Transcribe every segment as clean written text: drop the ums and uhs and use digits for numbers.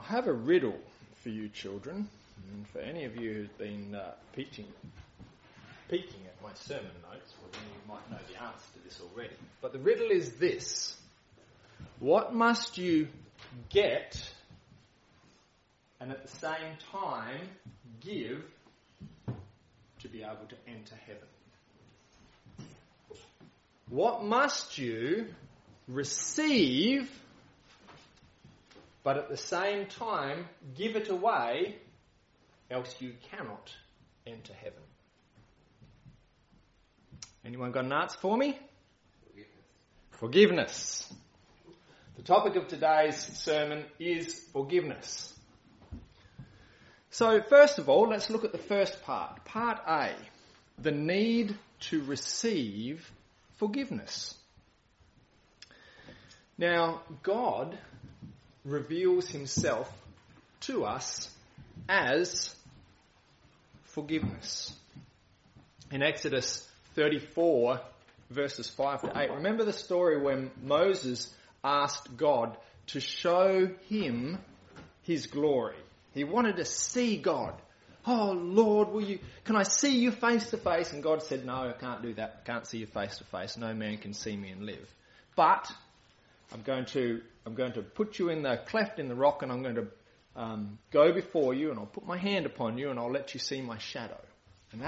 have a riddle for you children, and for any of you who've been peeking at my sermon notes, well then you might know the answer to this already. But the riddle is this: what must you get and at the same time give to be able to enter heaven? What must you receive but at the same time give it away, else you cannot enter heaven? Anyone got an answer for me? Forgiveness. The topic of today's sermon is forgiveness. So first of all, let's look at the first part. Part A, the need to receive forgiveness. Now, God reveals himself to us as forgiveness. In Exodus 34, verses 5 to 8, remember the story when Moses asked God to show him his glory. He wanted to see God. Oh, Lord, can I see you face to face? And God said, no, I can't do that. I can't see you face to face. No man can see me and live. But I'm going to put you in the cleft in the rock, and I'm going to go before you, and I'll put my hand upon you, and I'll let you see my shadow. And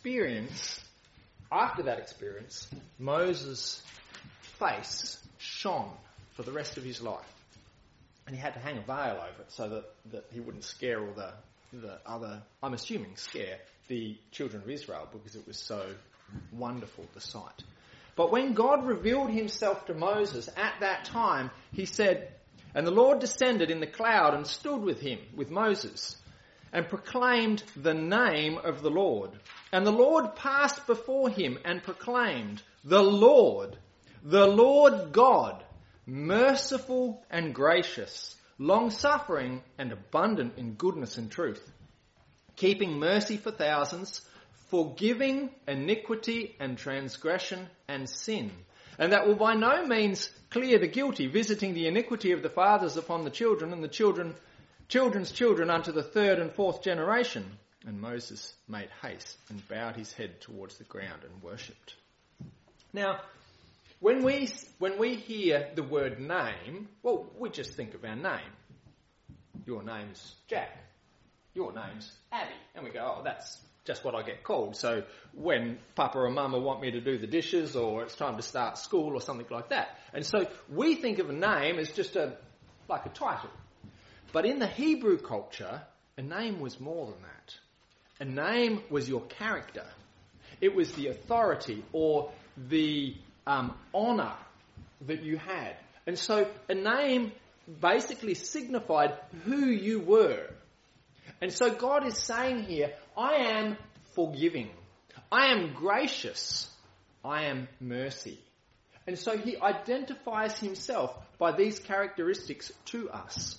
after that experience, Moses' face shone for the rest of his life. And he had to hang a veil over it so that he wouldn't scare all the other, I'm assuming scare the children of Israel, because it was so wonderful, the sight. But when God revealed himself to Moses at that time, he said, and the Lord descended in the cloud and stood with him, with Moses, and proclaimed the name of the Lord. And the Lord passed before him and proclaimed, the Lord God, merciful and gracious, long-suffering and abundant in goodness and truth, keeping mercy for thousands, forgiving iniquity and transgression and sin, and that will by no means clear the guilty, visiting the iniquity of the fathers upon the children, and the children's children unto the third and fourth generation. And Moses made haste and bowed his head towards the ground and worshipped. Now, when we hear the word name, well, we just think of our name. Your name's Jack. Your name's Abby. And we go, oh, that's just what I get called. So when Papa or Mama want me to do the dishes, or it's time to start school or something like that. And so we think of a name as just like a title. But in the Hebrew culture, a name was more than that. A name was your character. It was the authority or the honour that you had. And so a name basically signified who you were. And so God is saying here, I am forgiving. I am gracious. I am mercy. And so he identifies himself by these characteristics to us.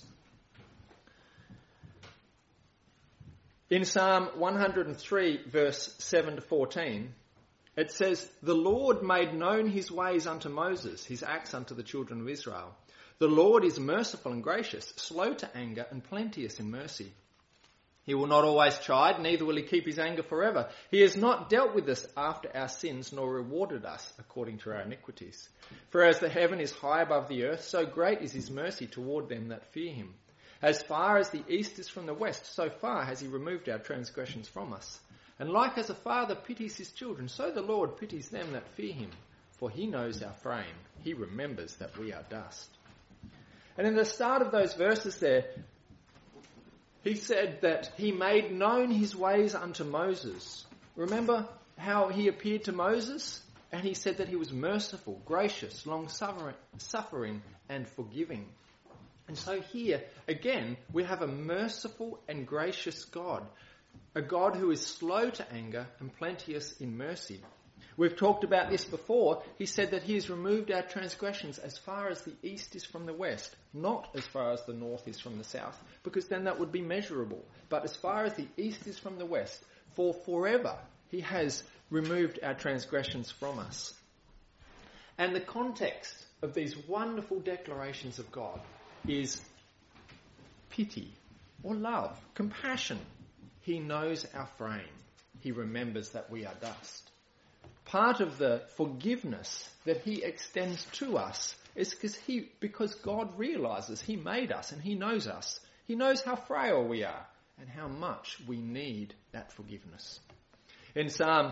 In Psalm 103, verse 7 to 14, it says, the Lord made known his ways unto Moses, his acts unto the children of Israel. The Lord is merciful and gracious, slow to anger and plenteous in mercy. He will not always chide, neither will he keep his anger forever. He has not dealt with us after our sins, nor rewarded us according to our iniquities. For as the heaven is high above the earth, so great is his mercy toward them that fear him. As far as the east is from the west, so far has he removed our transgressions from us. And like as a father pities his children, so the Lord pities them that fear him. For he knows our frame. He remembers that we are dust. And in the start of those verses there, he said that he made known his ways unto Moses. Remember how he appeared to Moses? And he said that he was merciful, gracious, long-suffering, and forgiving. And so here, again, we have a merciful and gracious God. A God who is slow to anger and plenteous in mercy. We've talked about this before. He said that he has removed our transgressions as far as the east is from the west, not as far as the north is from the south, because then that would be measurable. But as far as the east is from the west, for forever he has removed our transgressions from us. And the context of these wonderful declarations of God is pity or love, compassion. He knows our frame. He remembers that we are dust. Part of the forgiveness that he extends to us is because God realizes he made us and he knows us. He knows how frail we are and how much we need that forgiveness. In Psalm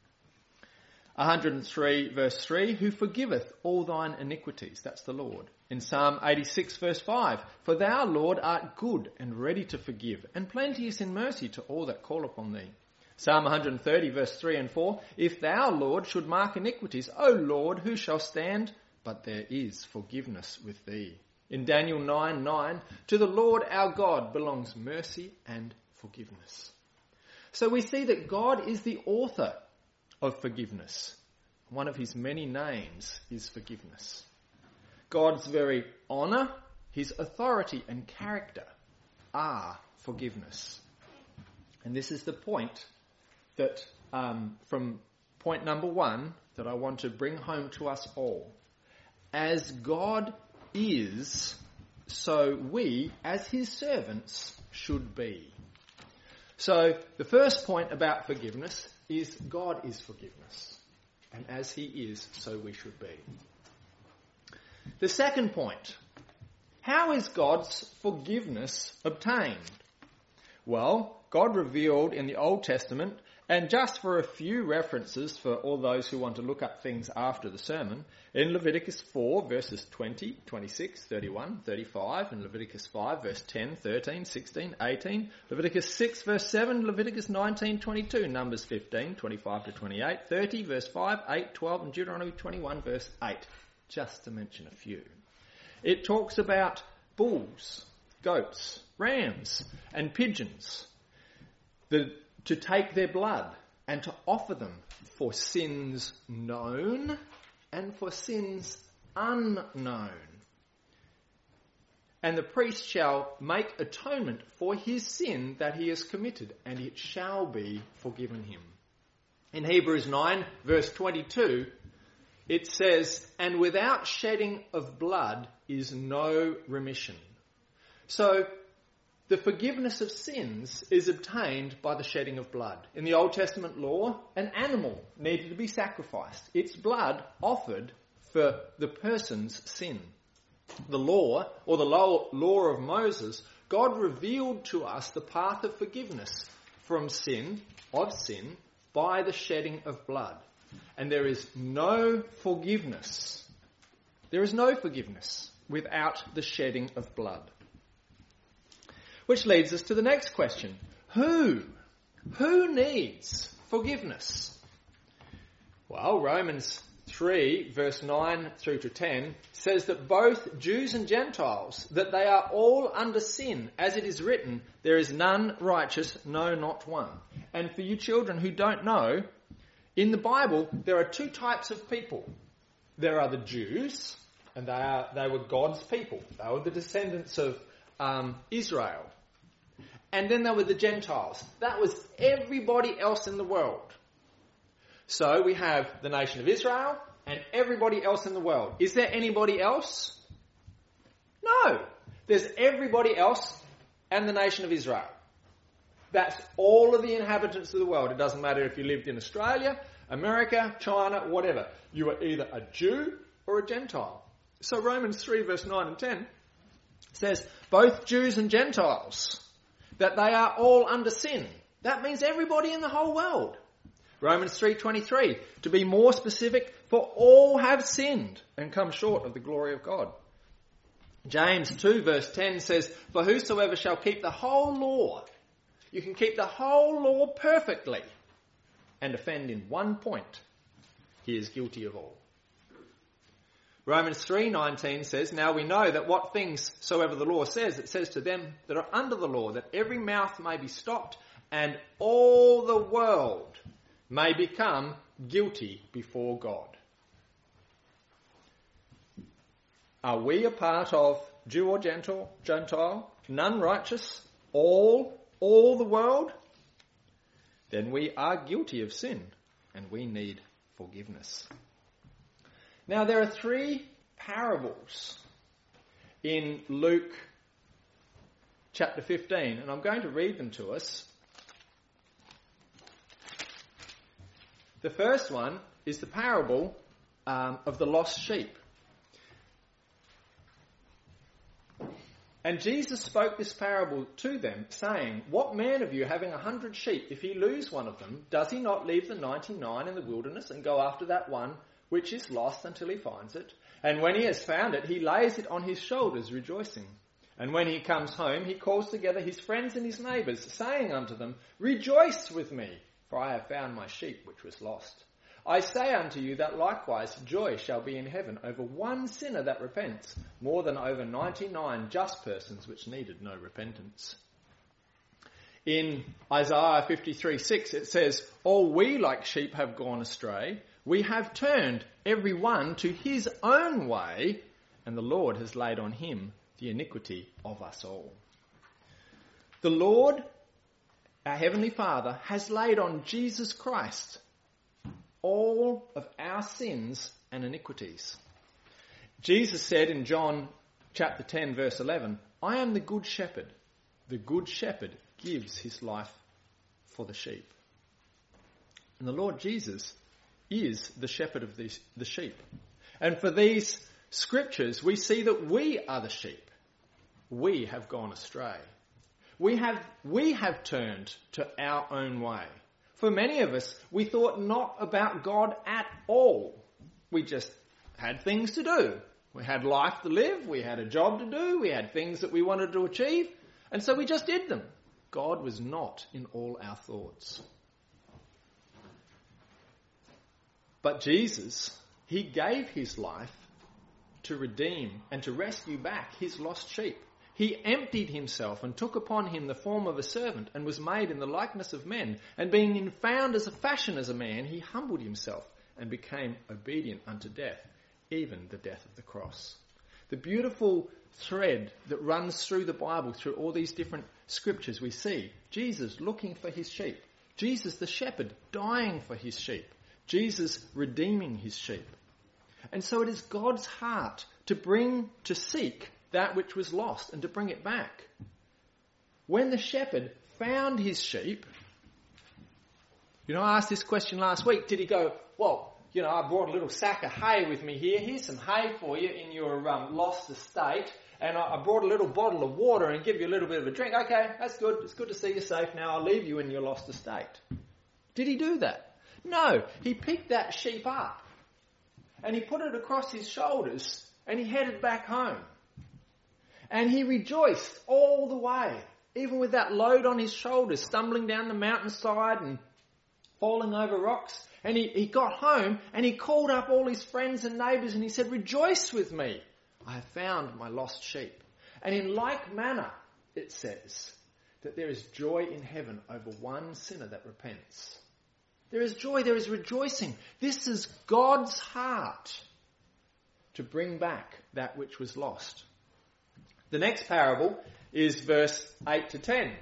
103 verse 3, who forgiveth all thine iniquities? That's the Lord. In Psalm 86 verse 5, for thou, Lord, art good and ready to forgive, and plenteous in mercy to all that call upon thee. Psalm 130 verse 3 and 4, if thou, Lord, should mark iniquities, O Lord, who shall stand? But there is forgiveness with thee. In Daniel 9:9, to the Lord our God belongs mercy and forgiveness. So we see that God is the author of forgiveness. One of his many names is forgiveness. God's very honour, his authority and character are forgiveness. And this is the point that, from point number 1, that I want to bring home to us all. As God is, so we, as his servants, should be. So the first point about forgiveness is God is forgiveness. And as he is, so we should be. The second point, how is God's forgiveness obtained? Well, God revealed in the Old Testament, and just for a few references for all those who want to look up things after the sermon, in Leviticus 4 verses 20, 26, 31, 35, and Leviticus 5 verse 10, 13, 16, 18, Leviticus 6 verse 7, Leviticus 19, 22, Numbers 15, 25 to 28, 30 verse 5, 8, 12, and Deuteronomy 21 verse 8, just to mention a few. It talks about bulls, goats, rams, and pigeons, to take their blood and to offer them for sins known and for sins unknown. And the priest shall make atonement for his sin that he has committed, and it shall be forgiven him. In Hebrews 9 verse 22, it says, and without shedding of blood is no remission. So the forgiveness of sins is obtained by the shedding of blood. In the Old Testament law, an animal needed to be sacrificed, its blood offered for the person's sin. The law, or the law of Moses, God revealed to us the path of forgiveness from sin, by the shedding of blood. And there is no forgiveness. There is no forgiveness without the shedding of blood. Which leads us to the next question. Who needs forgiveness? Well, Romans 3 verse 9 through to 10 says that both Jews and Gentiles, that they are all under sin. As it is written, there is none righteous, no, not one. And for you children who don't know, in the Bible there are two types of people. There are the Jews, and they were God's people. They were the descendants of Israel. And then there were the Gentiles. That was everybody else in the world. So we have the nation of Israel and everybody else in the world. Is there anybody else? No. There's everybody else and the nation of Israel. That's all of the inhabitants of the world. It doesn't matter if you lived in Australia, America, China, whatever. You are either a Jew or a Gentile. So Romans 3 verse 9 and 10 says, both Jews and Gentiles, that they are all under sin. That means everybody in the whole world. Romans 3:23, to be more specific, for all have sinned and come short of the glory of God. James 2 verse 10 says, for whosoever shall keep the whole law, you can keep the whole law perfectly and offend in one point, he is guilty of all. Romans 3:19 says, now we know that what things soever the law says, it says to them that are under the law, that every mouth may be stopped and all the world may become guilty before God. Are we a part of Jew or Gentile, none righteous, all the world? Then we are guilty of sin and we need forgiveness. Now there are 3 parables in Luke chapter 15, and I'm going to read them to us. The first one is the parable of the lost sheep. And Jesus spoke this parable to them, saying, "What man of you, having 100 sheep, if he lose one of them, does he not leave the 99 in the wilderness and go after that one which is lost until he finds it? And when he has found it, he lays it on his shoulders, rejoicing. And when he comes home, he calls together his friends and his neighbours, saying unto them, Rejoice with me, for I have found my sheep which was lost. I say unto you that likewise joy shall be in heaven over one sinner that repents, more than over 99 just persons which needed no repentance." In Isaiah 53:6 it says, "All we like sheep have gone astray. We have turned every one to his own way, and the Lord has laid on him the iniquity of us all." The Lord, our Heavenly Father, has laid on Jesus Christ all of our sins and iniquities. Jesus said in John chapter 10 verse 11, "I am the good shepherd. The good shepherd gives his life for the sheep." And the Lord Jesus is the shepherd of the sheep. And for these scriptures, we see that we are the sheep. We have gone astray. We have turned to our own way. For many of us, we thought not about God at all. We just had things to do. We had life to live. We had a job to do. We had things that we wanted to achieve. And so we just did them. God was not in all our thoughts. But Jesus, he gave his life to redeem and to rescue back his lost sheep. He emptied himself and took upon him the form of a servant and was made in the likeness of men. And being found as a fashion as a man, he humbled himself and became obedient unto death, even the death of the cross. The beautiful thread that runs through the Bible, through all these different scriptures, we see Jesus looking for his sheep. Jesus the shepherd dying for his sheep. Jesus redeeming his sheep. And so it is God's heart to seek that which was lost and to bring it back. When the shepherd found his sheep, I asked this question last week. Did he go, "Well, I brought a little sack of hay with me here. Here's some hay for you in your lost estate. And I brought a little bottle of water and give you a little bit of a drink. Okay, that's good. It's good to see you safe now. I'll leave you in your lost estate." Did he do that? No. He picked that sheep up and he put it across his shoulders and he headed back home. And he rejoiced all the way, even with that load on his shoulders, stumbling down the mountainside and falling over rocks. And he got home and he called up all his friends and neighbours and he said, "Rejoice with me. I have found my lost sheep." And in like manner, it says that there is joy in heaven over one sinner that repents. There is joy, there is rejoicing. This is God's heart to bring back that which was lost. The next parable is verse 8 to 10.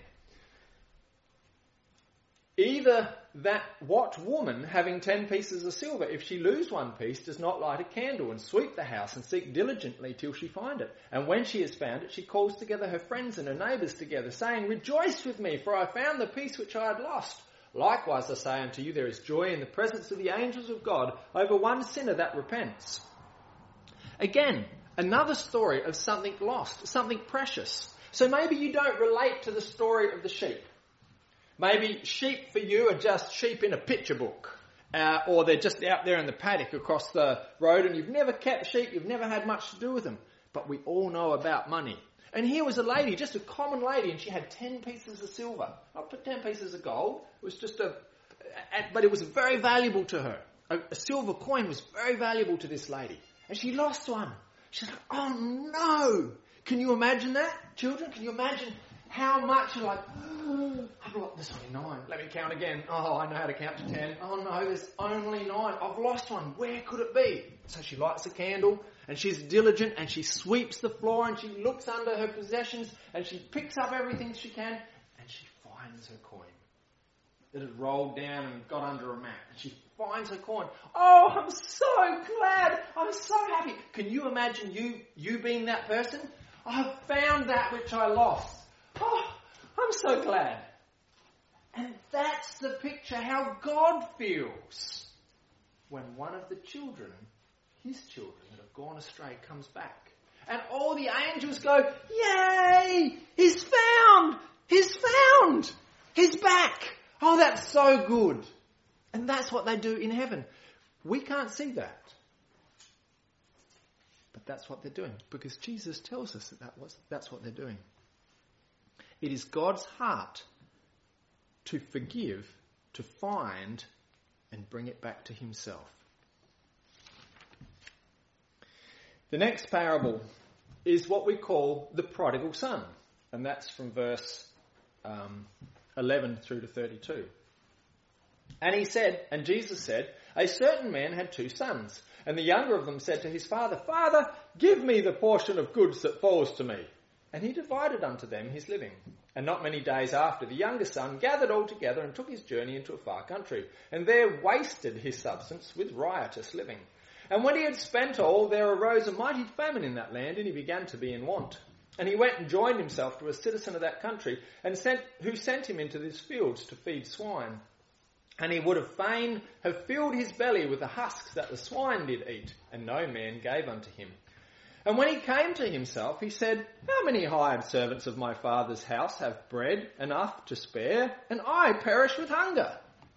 "Either that what woman, having 10 pieces of silver, if she lose one piece, does not light a candle and sweep the house and seek diligently till she find it? And when she has found it, she calls together her friends and her neighbours together, saying, Rejoice with me, for I found the piece which I had lost. Likewise I say unto you, there is joy in the presence of the angels of God over one sinner that repents." Again, another story of something lost, something precious. So maybe you don't relate to the story of the sheep. Maybe sheep for you are just sheep in a picture book. Or they're just out there in the paddock across the road and you've never kept sheep, you've never had much to do with them. But we all know about money. And here was a lady, just a common lady, and she had 10 pieces of silver. Not 10 pieces of gold. It was just but it was very valuable to her. A silver coin was very valuable to this lady. And she lost one. She's like, "Oh no!" Can you imagine that? Children, can you imagine how much you're like, there's only 9. Let me count again. Oh, I know how to count to 10. Oh no, there's only 9. I've lost one. Where could it be? So she lights a candle and she's diligent and she sweeps the floor and she looks under her possessions and she picks up everything she can and she finds her coin that had rolled down and got under a mat. And she finds her coin. "Oh, I'm so glad. I'm so happy." Can you imagine you being that person? "I have found that which I lost. Oh, I'm so glad. And that's the picture how God feels when one of the children, his children that have gone astray, comes back. And all the angels go, yay! He's found! He's found! He's back! Oh, that's so good. And that's what they do in heaven. We can't see that. But that's what they're doing. Because Jesus tells us that that's what they're doing. It is God's heart to forgive, to find, and bring it back to himself. The next parable is what we call the prodigal son. And that's from verse 11 through to 32. And Jesus said, a certain man had 2 sons, and the younger of them said to his father, Father, give me the portion of goods that falls to me. And he divided unto them his living. And not many days after, the younger son gathered all together and took his journey into a far country, and there wasted his substance with riotous living. And when he had spent all, there arose a mighty famine in that land, and he began to be in want. And he went and joined himself to a citizen of that country, who sent him into his fields to feed swine. And he would have fain have filled his belly with the husks that the swine did eat, and no man gave unto him. And when he came to himself, he said, How many hired servants of my father's house have bread enough to spare, and I perish with hunger?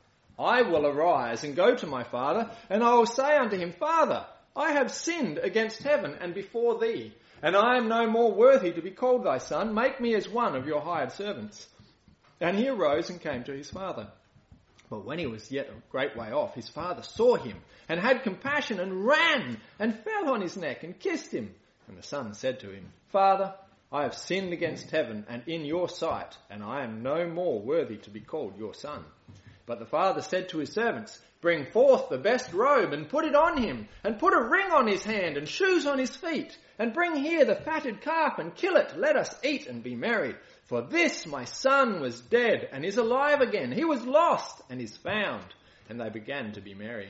I will arise and go to my father, and I will say unto him, Father, I have sinned against heaven and before thee, and I am no more worthy to be called thy son. Make me as one of your hired servants. And he arose and came to his father. But when he was yet a great way off, his father saw him, and had compassion, and ran, and fell on his neck, and kissed him. And the son said to him, Father, I have sinned against heaven, and in your sight, and I am no more worthy to be called your son. But the father said to his servants, Bring forth the best robe, and put it on him, and put a ring on his hand, and shoes on his feet, and bring here the fatted calf, and kill it. Let us eat and be merry. For this my son was dead, and is alive again. He was lost, and is found. And they began to be merry.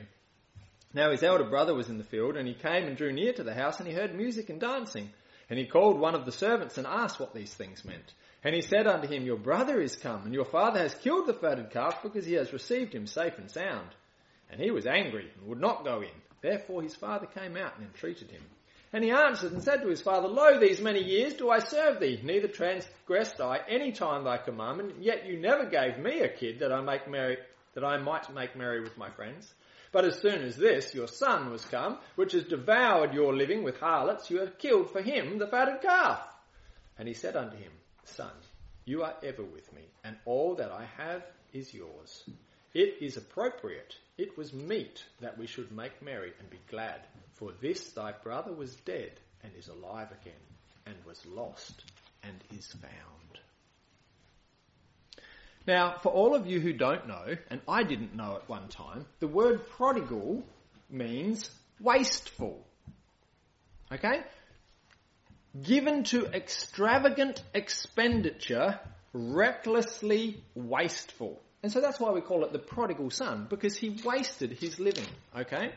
Now his elder brother was in the field, and he came and drew near to the house, and he heard music and dancing. And he called one of the servants, and asked what these things meant. And he said unto him, Your brother is come, and your father has killed the fatted calf, because he has received him safe and sound. And he was angry, and would not go in. Therefore his father came out and entreated him. And he answered and said to his father, Lo, these many years do I serve thee, neither transgressed I any time thy commandment, yet you never gave me a kid that I might make merry with my friends. But as soon as this, your son, was come, which has devoured your living with harlots, you have killed for him the fatted calf. And he said unto him, Son, you are ever with me, and all that I have is yours. It is appropriate, it was meet that we should make merry and be glad. For this thy brother was dead, and is alive again, and was lost, and is found. Now, for all of you who don't know, and I didn't know at one time, the word prodigal means wasteful. Okay? Given to extravagant expenditure, recklessly wasteful. And so that's why we call it the prodigal son, because he wasted his living. Okay?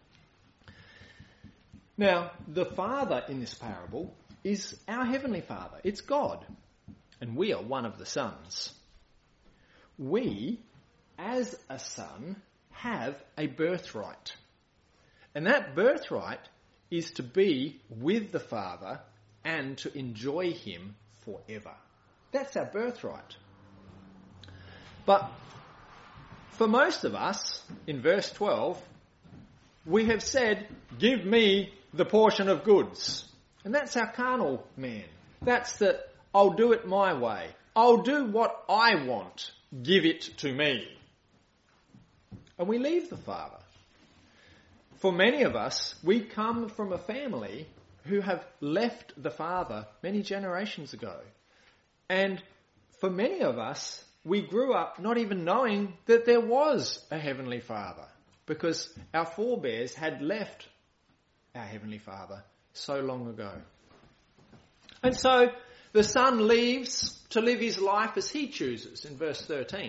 Now, the father in this parable is our heavenly Father. It's God. And we are one of the sons. We, as a son, have a birthright. And that birthright is to be with the Father and to enjoy him forever. That's our birthright. But for most of us, in verse 12, we have said, Give me the portion of goods. And that's our carnal man. That's the, I'll do it my way. I'll do what I want. Give it to me. And we leave the Father. For many of us, we come from a family who have left the Father many generations ago. And for many of us, we grew up not even knowing that there was a Heavenly Father, because our forebears had left our Heavenly Father so long ago. And so the Son leaves to live his life as he chooses in verse 13.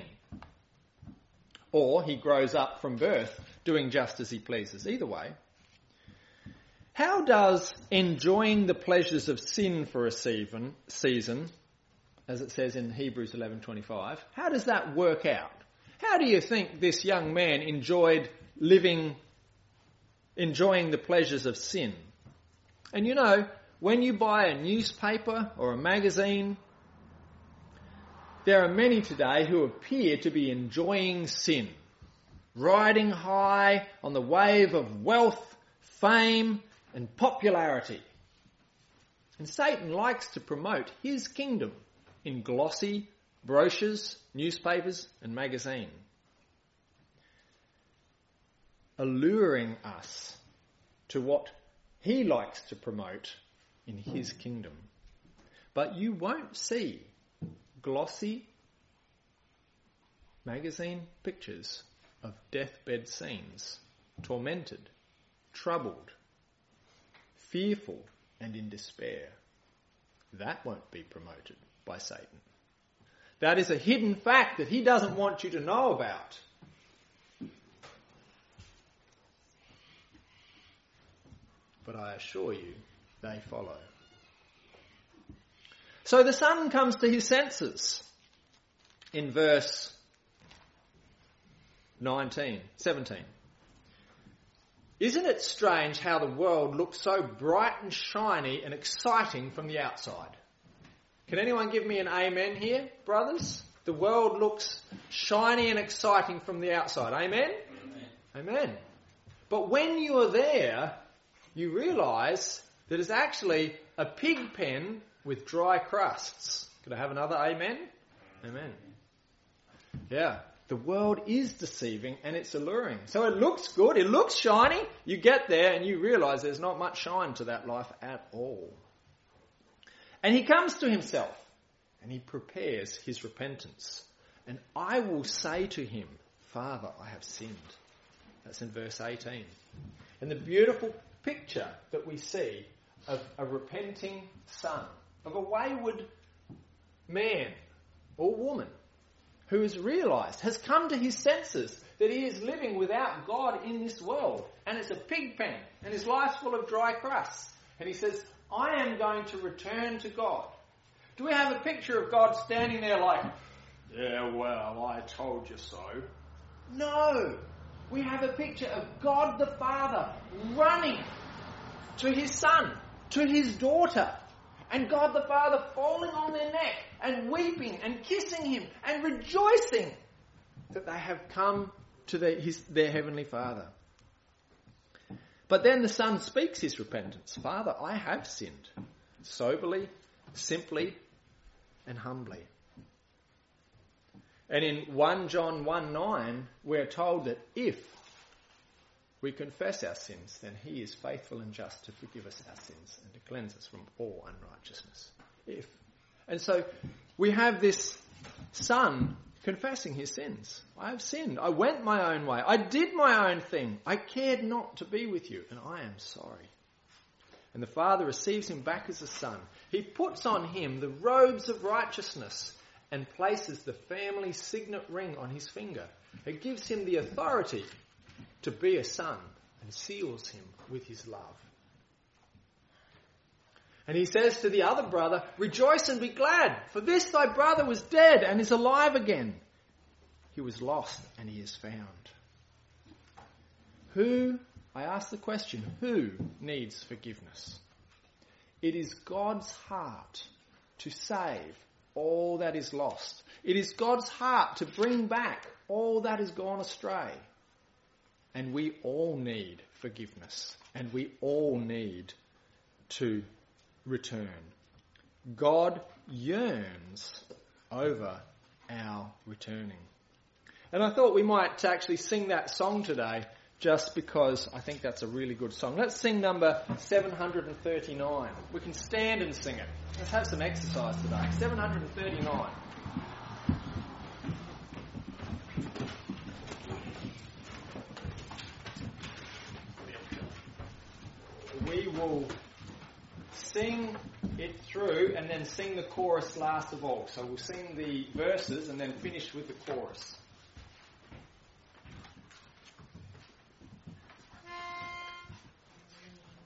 Or he grows up from birth doing just as he pleases. Either way. How does enjoying the pleasures of sin for a season as it says in Hebrews 11:25, how does that work out? How do you think this young man enjoying the pleasures of sin? And you know, when you buy a newspaper or a magazine, there are many today who appear to be enjoying sin, riding high on the wave of wealth, fame, and popularity. And Satan likes to promote his kingdom in glossy brochures, newspapers, and magazine, alluring us to what he likes to promote in his kingdom. But you won't see glossy magazine pictures of deathbed scenes, tormented, troubled, fearful, and in despair. That won't be promoted by Satan. That is a hidden fact that he doesn't want you to know about. But I assure you, they follow. So the son comes to his senses in verse 17. Isn't it strange how the world looks so bright and shiny and exciting from the outside? Can anyone give me an amen here, brothers? The world looks shiny and exciting from the outside. Amen? Amen. But when you are there, you realise that it's actually a pig pen with dry crusts. Could I have another amen? Amen. Yeah. The world is deceiving and it's alluring. So it looks good, it looks shiny. You get there and you realise there's not much shine to that life at all. And he comes to himself and he prepares his repentance. And I will say to him, Father, I have sinned. That's in verse 18. And the beautiful picture that we see of a repenting son, of a wayward man or woman who has realised, has come to his senses that he is living without God in this world. And it's a pig pen and his life's full of dry crusts. And he says, I am going to return to God. Do we have a picture of God standing there like, yeah, well, I told you so? No. We have a picture of God the Father running to his son, to his daughter, and God the Father falling on their neck and weeping and kissing him and rejoicing that they have come to their Heavenly Father. But then the son speaks his repentance. Father, I have sinned. Soberly, simply, and humbly. And in 1 John 1:9, we're told that if we confess our sins, then he is faithful and just to forgive us our sins and to cleanse us from all unrighteousness. If. And so we have this son confessing his sins. I have sinned. I went my own way. I did my own thing. I cared not to be with you, and I am sorry. And the father receives him back as a son. He puts on him the robes of righteousness and places the family signet ring on his finger. It gives him the authority to be a son and seals him with his love. And he says to the other brother, rejoice and be glad, for this thy brother was dead and is alive again. He was lost and he is found. I ask the question, who needs forgiveness? It is God's heart to save all that is lost. It is God's heart to bring back all that has gone astray. And we all need forgiveness. And we all need to return. God yearns over our returning. And I thought we might actually sing that song today just because I think that's a really good song. Let's sing number 739. We can stand and sing it. Let's have some exercise today. 739. We will sing it through and then sing the chorus last of all. So we'll sing the verses and then finish with the chorus.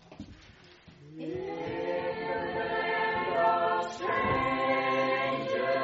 In the land of strangers.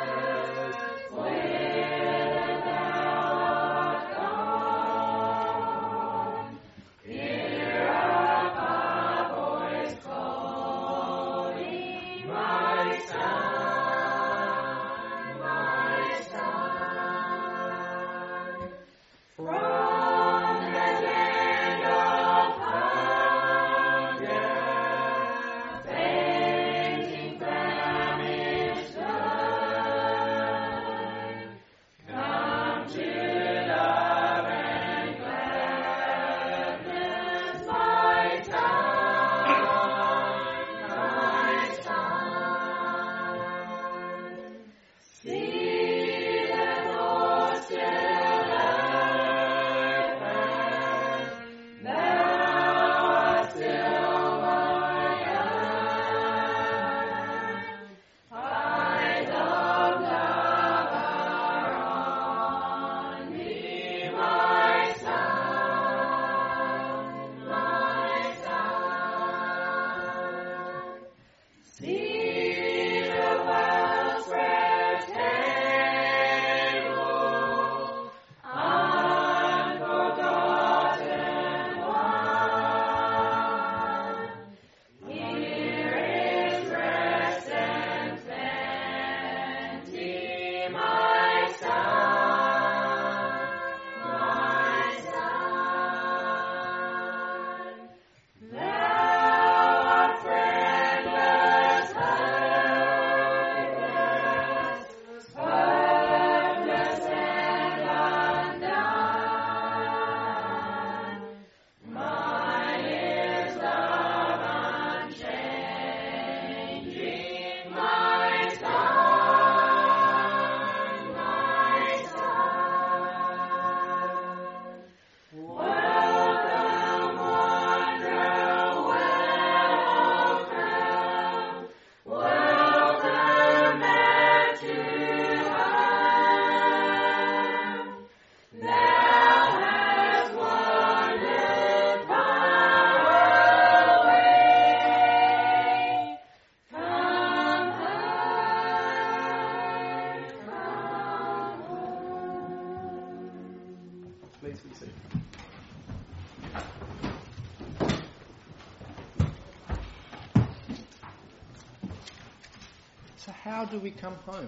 please be seated. So how do we come home?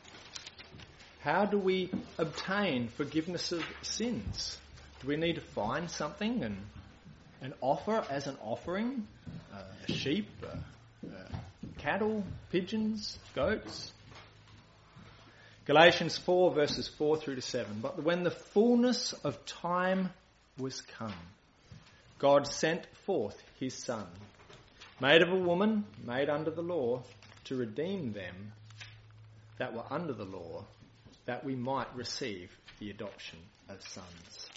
How do we obtain forgiveness of sins? Do we need to find something and offer as an offering? A sheep, cattle, pigeons, goats? Galatians 4 verses 4 through to 7. But when the fullness of time was come, God sent forth his Son, made of a woman, made under the law, to redeem them that were under the law, that we might receive the adoption of sons.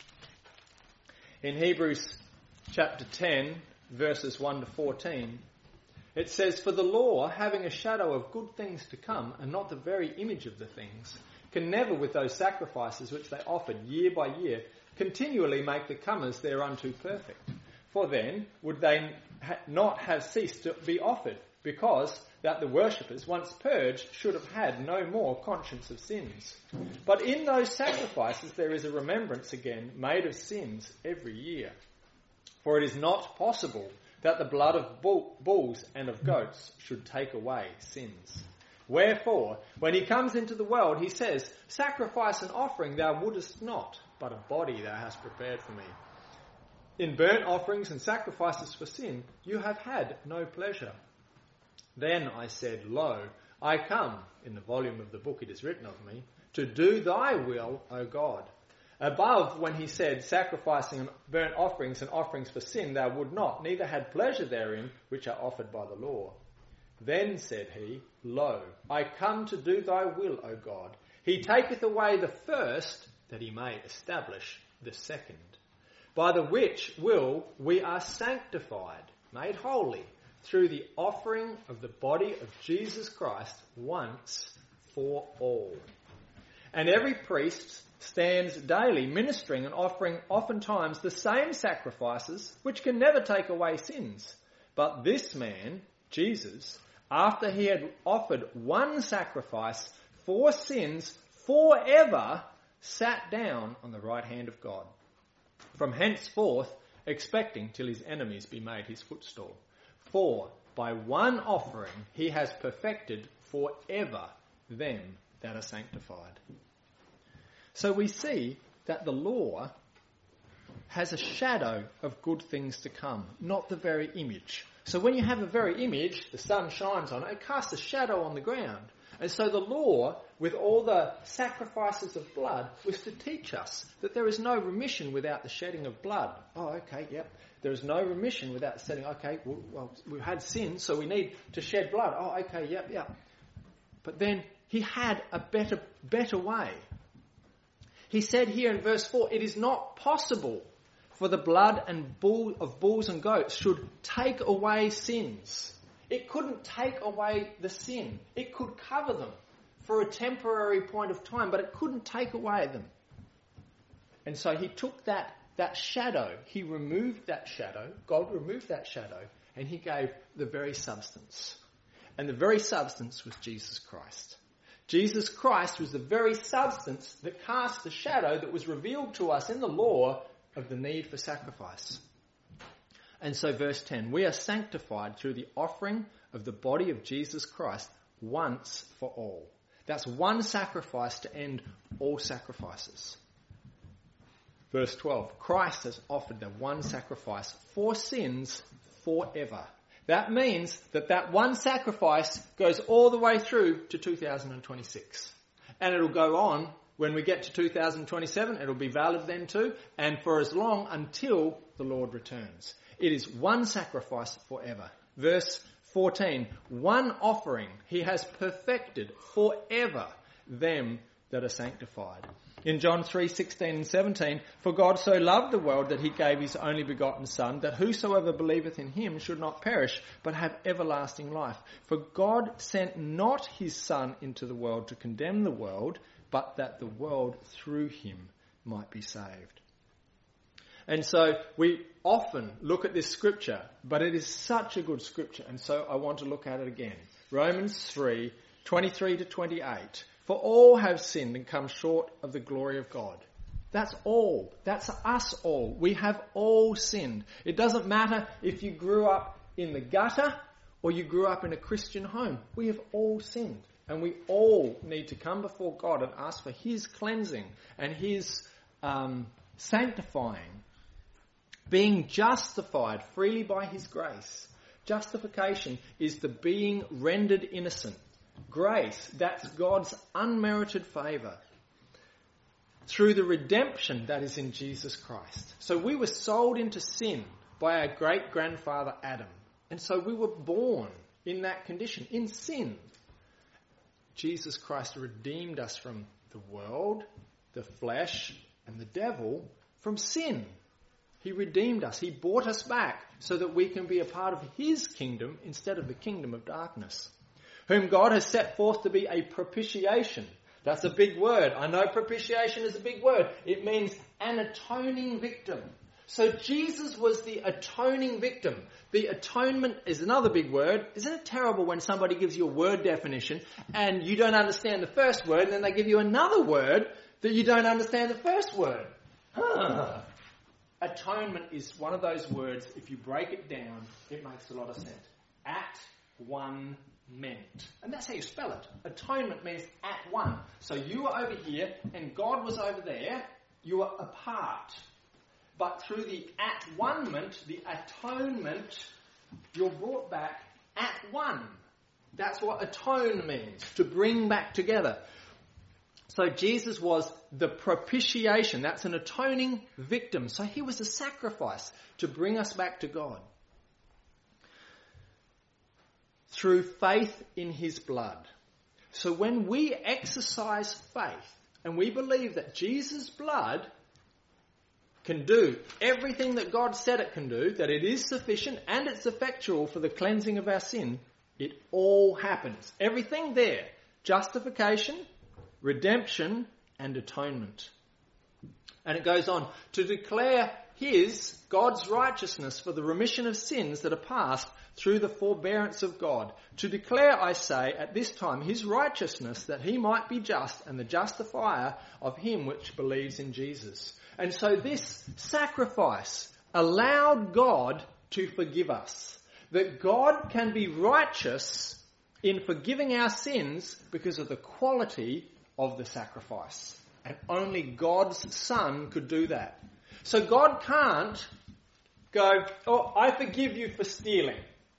In Hebrews chapter 10, verses 1 to 14, it says, For the law, having a shadow of good things to come, and not the very image of the things, can never, with those sacrifices which they offered year by year, continually make the comers thereunto perfect. For then would they not have ceased to be offered, because that the worshippers, once purged, should have had no more conscience of sins. But in those sacrifices there is a remembrance again made of sins every year. For it is not possible that the blood of bulls and of goats should take away sins. Wherefore, when he comes into the world, he says, Sacrifice and offering thou wouldest not, but a body thou hast prepared for me. In burnt offerings and sacrifices for sin you have had no pleasure. Then I said, Lo, I come, in the volume of the book it is written of me, to do thy will, O God. Above, when he said, Sacrificing and burnt offerings and offerings for sin thou would not, neither had pleasure therein, which are offered by the law. Then said he, Lo, I come to do thy will, O God. He taketh away the first, that he may establish the second. By the which will we are sanctified, made holy, through the offering of the body of Jesus Christ once for all. And every priest stands daily ministering and offering oftentimes the same sacrifices which can never take away sins. But this man, Jesus, after he had offered one sacrifice for sins forever, sat down on the right hand of God, from henceforth expecting till his enemies be made his footstool. For by one offering he has perfected forever them that are sanctified. So we see that the law has a shadow of good things to come, not the very image. So when you have a very image, the sun shines on it, it casts a shadow on the ground. And so the law, with all the sacrifices of blood, was to teach us that there is no remission without the shedding of blood. Oh, okay, yep. There is no remission without setting, okay, well, we've had sin, so we need to shed blood. Oh, okay, yep. But then he had a better way. He said here in verse 4, it is not possible for the blood and of bulls and goats should take away sins. It couldn't take away the sin. It could cover them for a temporary point of time, but it couldn't take away them. And so he took that shadow, he removed that shadow, God removed that shadow, and he gave the very substance. And the very substance was Jesus Christ. Jesus Christ was the very substance that cast the shadow that was revealed to us in the law of the need for sacrifice. And so verse 10, we are sanctified through the offering of the body of Jesus Christ once for all. That's one sacrifice to end all sacrifices. Verse 12, Christ has offered the one sacrifice for sins forever. That means that one sacrifice goes all the way through to 2026. And it'll go on when we get to 2027. It'll be valid then too. And for as long until the Lord returns. It is one sacrifice forever. Verse 14, one offering he has perfected forever them that are sanctified. In John 3:16 and 17, for God so loved the world that he gave his only begotten Son, that whosoever believeth in him should not perish, but have everlasting life. For God sent not his Son into the world to condemn the world, but that the world through him might be saved. And so we often look at this scripture, but it is such a good scripture, and so I want to look at it again. Romans 3:23 to 28. For all have sinned and come short of the glory of God. That's all. That's us all. We have all sinned. It doesn't matter if you grew up in the gutter or you grew up in a Christian home. We have all sinned. And we all need to come before God and ask for His cleansing and His sanctifying. Being justified freely by His grace. Justification is the being rendered innocent. Grace, that's God's unmerited favour. Through the redemption that is in Jesus Christ. So we were sold into sin by our great-grandfather Adam. And so we were born in that condition, in sin. Jesus Christ redeemed us from the world, the flesh, and the devil from sin. He redeemed us. He bought us back so that we can be a part of His kingdom instead of the kingdom of darkness. Whom God has set forth to be a propitiation. That's a big word. I know propitiation is a big word. It means an atoning victim. So Jesus was the atoning victim. The atonement is another big word. Isn't it terrible when somebody gives you a word definition and you don't understand the first word and then they give you another word that you don't understand the first word? Atonement is one of those words, if you break it down, it makes a lot of sense. At one meant. And that's how you spell it. Atonement means at one. So you were over here and God was over there. You were apart. But through the at one-ment, the atonement, you're brought back at one. That's what atone means, to bring back together. So Jesus was the propitiation. That's an atoning victim. So He was a sacrifice to bring us back to God. Through faith in His blood. So when we exercise faith and we believe that Jesus' blood can do everything that God said it can do, that it is sufficient and it's effectual for the cleansing of our sin, it all happens. Everything there. Justification, redemption, and atonement. And it goes on to declare God's righteousness for the remission of sins that are past through the forbearance of God. To declare, I say, at this time His righteousness, that He might be just and the justifier of him which believes in Jesus. And so this sacrifice allowed God to forgive us. That God can be righteous in forgiving our sins because of the quality of the sacrifice. And only God's Son could do that. So God can't go, oh, I forgive you for stealing.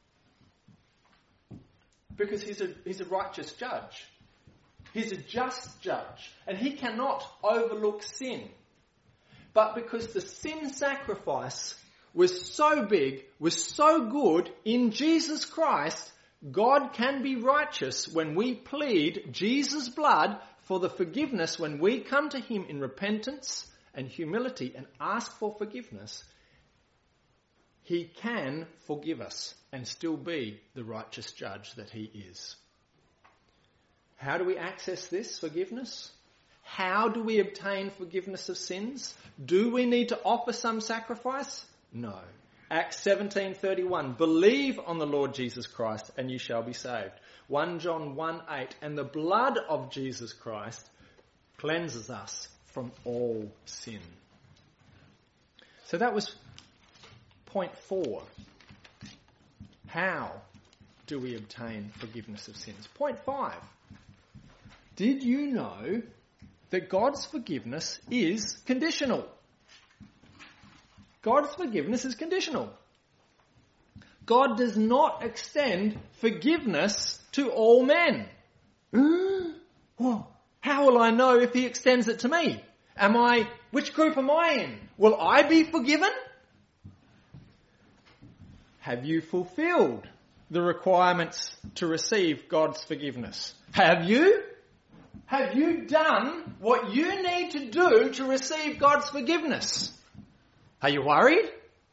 Because He's a righteous judge. He's a just judge. And He cannot overlook sin. But because the sin sacrifice was so big, was so good in Jesus Christ, God can be righteous when we plead Jesus' blood for the forgiveness when we come to Him in repentance and humility and ask for forgiveness. He can forgive us and still be the righteous judge that He is. How do we access this forgiveness? How do we obtain forgiveness of sins? Do we need to offer some sacrifice? No. Acts 17:31, believe on the Lord Jesus Christ and you shall be saved. 1 John 1:8, and the blood of Jesus Christ cleanses us from all sin. So that was point 4. How do we obtain forgiveness of sins? Point 5. Did you know that God's forgiveness is conditional? God's forgiveness is conditional. God does not extend forgiveness to all men. Well, how will I know if He extends it to me? Which group am I in? Will I be forgiven? Have you fulfilled the requirements to receive God's forgiveness? Have you? Have you done what you need to do to receive God's forgiveness? Are you worried?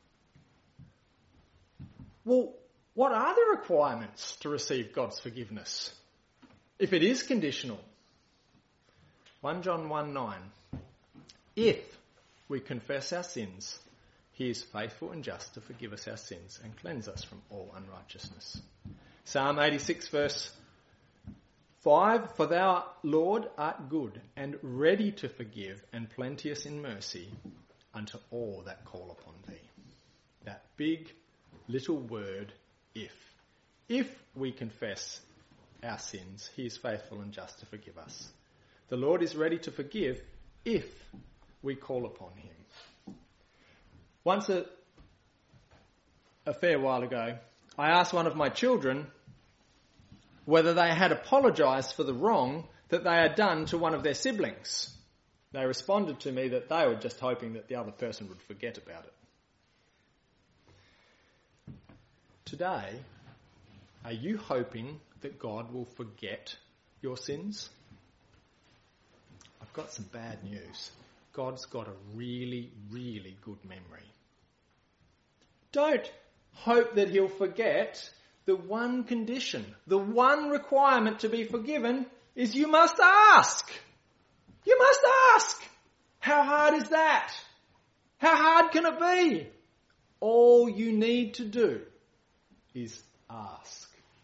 Well, what are the requirements to receive God's forgiveness if it is conditional? 1 John 1:9. If we confess our sins, He is faithful and just to forgive us our sins and cleanse us from all unrighteousness. Psalm 86 verse 5, for thou, Lord, art good and ready to forgive and plenteous in mercy unto all that call upon thee. That big little word, if. If we confess our sins, he is faithful and just to forgive us. The Lord is ready to forgive if we call upon him. Once a fair while ago, I asked one of my children whether they had apologised for the wrong that they had done to one of their siblings. They responded to me that they were just hoping that the other person would forget about it. Today, are you hoping that God will forget your sins? I've got some bad news. God's got a really, really good memory. Don't hope that he'll forget. The one condition, the one requirement to be forgiven is you must ask. You must ask. How hard is that? How hard can it be? All you need to do is ask.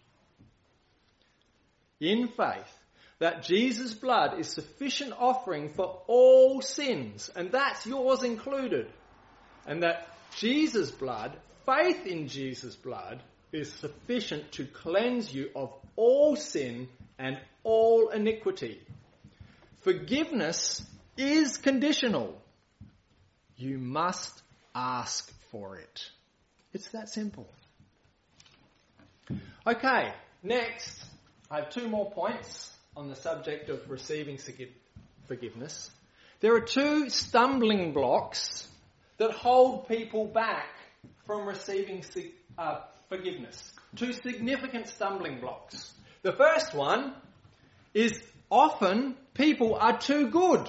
In faith that Jesus' blood is sufficient offering for all sins, and that's yours included, and that Jesus' blood, faith in Jesus' blood, is sufficient to cleanse you of all sin and all iniquity. Forgiveness is conditional. You must ask for it. It's that simple. Okay, next, I have 2 more points on the subject of receiving forgiveness. There are 2 stumbling blocks that hold people back from receiving forgiveness. 2 significant stumbling blocks. The first one is often people are too good.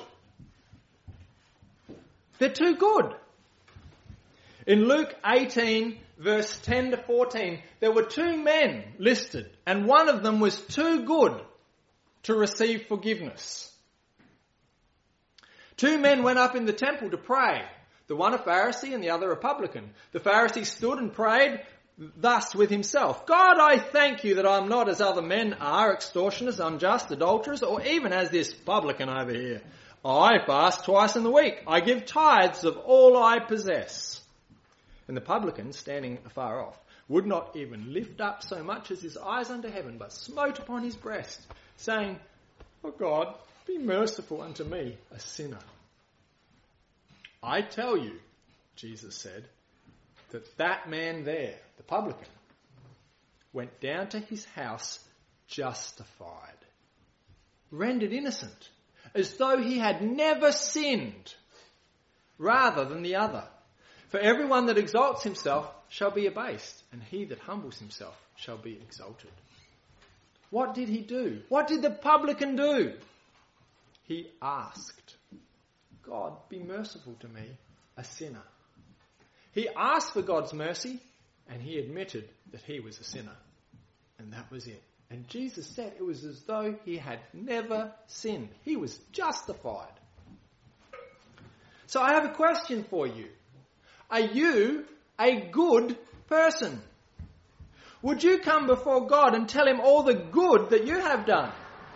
They're too good. In Luke 18, verse 10 to 14, there were 2 men listed, and one of them was too good to receive forgiveness. 2 men went up in the temple to pray, the one a Pharisee and the other a publican. The Pharisee stood and prayed thus with himself, God, I thank you that I'm not as other men are, extortioners, unjust, adulterers, or even as this publican over here. I fast twice in the week. I give tithes of all I possess. And the publican, standing afar off, would not even lift up so much as his eyes unto heaven, but smote upon his breast, saying, O God, be merciful unto me, a sinner. I tell you, Jesus said, that man there, the publican, went down to his house justified, rendered innocent, as though he had never sinned, rather than the other. For everyone that exalts himself shall be abased, and he that humbles himself shall be exalted. What did he do? What did the publican do? He asked, God, be merciful to me, a sinner. He asked for God's mercy, and he admitted that he was a sinner. And that was it. And Jesus said it was as though he had never sinned. He was justified. So I have a question for you. Are you a good person? Would you come before God and tell him all the good that you have done?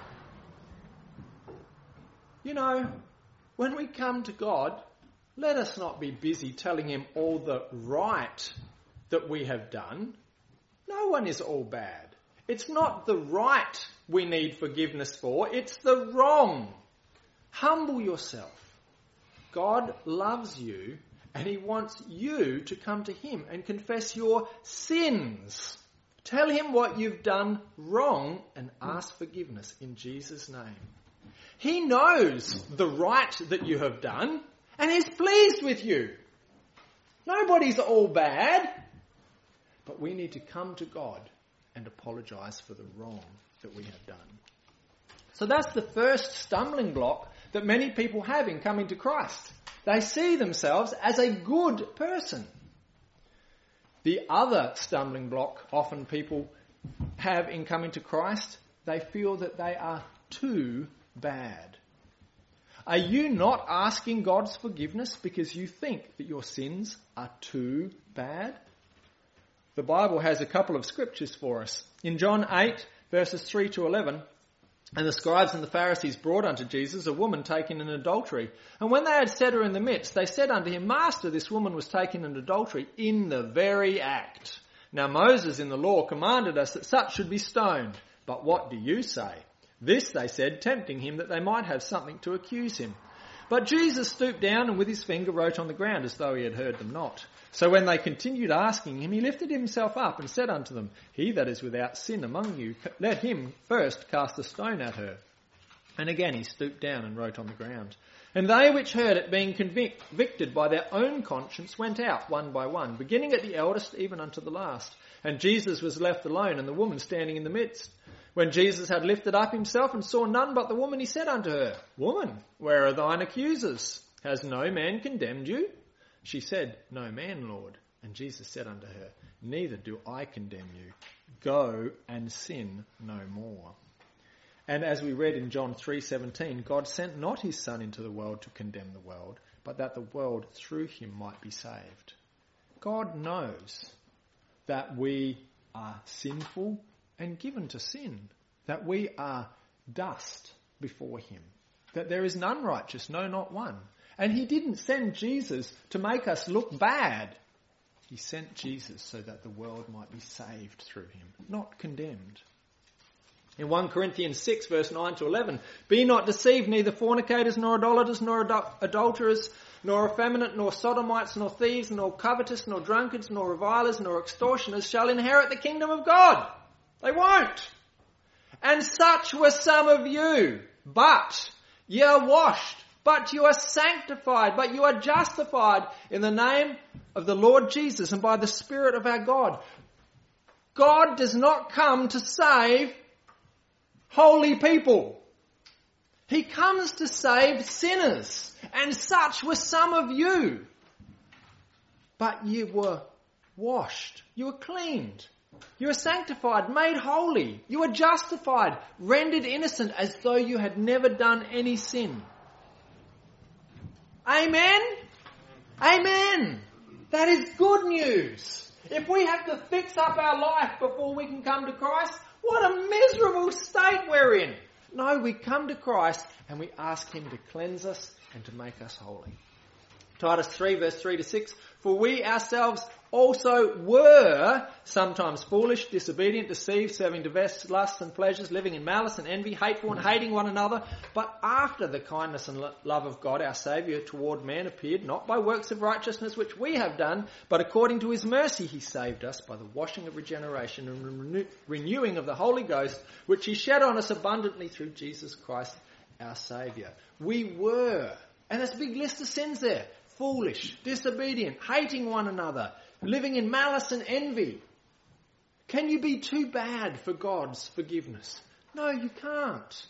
You know, when we come to God, let us not be busy telling him all the right that we have done. No one is all bad. It's not the right we need forgiveness for, it's the wrong. Humble yourself. God loves you and he wants you to come to him and confess your sins. Tell him what you've done wrong and ask forgiveness in Jesus' name. He knows the right that you have done and is pleased with you. Nobody's all bad. But we need to come to God and apologise for the wrong that we have done. So that's the first stumbling block that many people have in coming to Christ. They see themselves as a good person. The other stumbling block often people have in coming to Christ, they feel that they are too bad. Are you not asking God's forgiveness because you think that your sins are too bad? The Bible has a couple of scriptures for us. In John 8, verses 3 to 11, And the scribes and the Pharisees brought unto Jesus a woman taken in adultery. And when they had set her in the midst, they said unto him, Master, this woman was taken in adultery in the very act. Now Moses in the law commanded us that such should be stoned. But what do you say? This they said, tempting him that they might have something to accuse him. But Jesus stooped down and with his finger wrote on the ground as though he had heard them not. So when they continued asking him, he lifted himself up and said unto them, He that is without sin among you, let him first cast a stone at her. And again he stooped down and wrote on the ground. And they which heard it, being convicted by their own conscience, went out one by one, beginning at the eldest even unto the last. And Jesus was left alone, and the woman standing in the midst. When Jesus had lifted up himself and saw none but the woman, he said unto her, Woman, where are thine accusers? Has no man condemned you? She said, No man, Lord. And Jesus said unto her, Neither do I condemn you. Go and sin no more. And as we read in John 3:17, God sent not his Son into the world to condemn the world, but that the world through him might be saved. God knows that we are sinful and given to sin, that we are dust before him, that there is none righteous, no, not one. And he didn't send Jesus to make us look bad. He sent Jesus so that the world might be saved through him, not condemned. In 1 Corinthians 6 verse 9 to 11, Be not deceived, neither fornicators, nor idolaters, nor adulterers, nor effeminate, nor sodomites, nor thieves, nor covetous, nor drunkards, nor revilers, nor extortioners shall inherit the kingdom of God. They won't. And such were some of you, but ye are washed, but you are sanctified, but you are justified in the name of the Lord Jesus and by the Spirit of our God. God does not come to save holy people. He comes to save sinners, and such were some of you. But you were washed, you were cleaned, you were sanctified, made holy, you were justified, rendered innocent as though you had never done any sin. Amen? Amen. That is good news. If we have to fix up our life before we can come to Christ, what a miserable state we're in. No, we come to Christ and we ask him to cleanse us and to make us holy. Titus 3 verse 3 to 6, For we ourselves also were sometimes foolish, disobedient, deceived, serving diverse lusts and pleasures, living in malice and envy, hateful and hating one another. But after the kindness and love of God our Saviour toward man appeared, not by works of righteousness which we have done, but according to his mercy he saved us by the washing of regeneration and renewing of the Holy Ghost, which he shed on us abundantly through Jesus Christ our Saviour. We were, and there's a big list of sins there, foolish, disobedient, hating one another, living in malice and envy. Can you be too bad for God's forgiveness? No, you can't.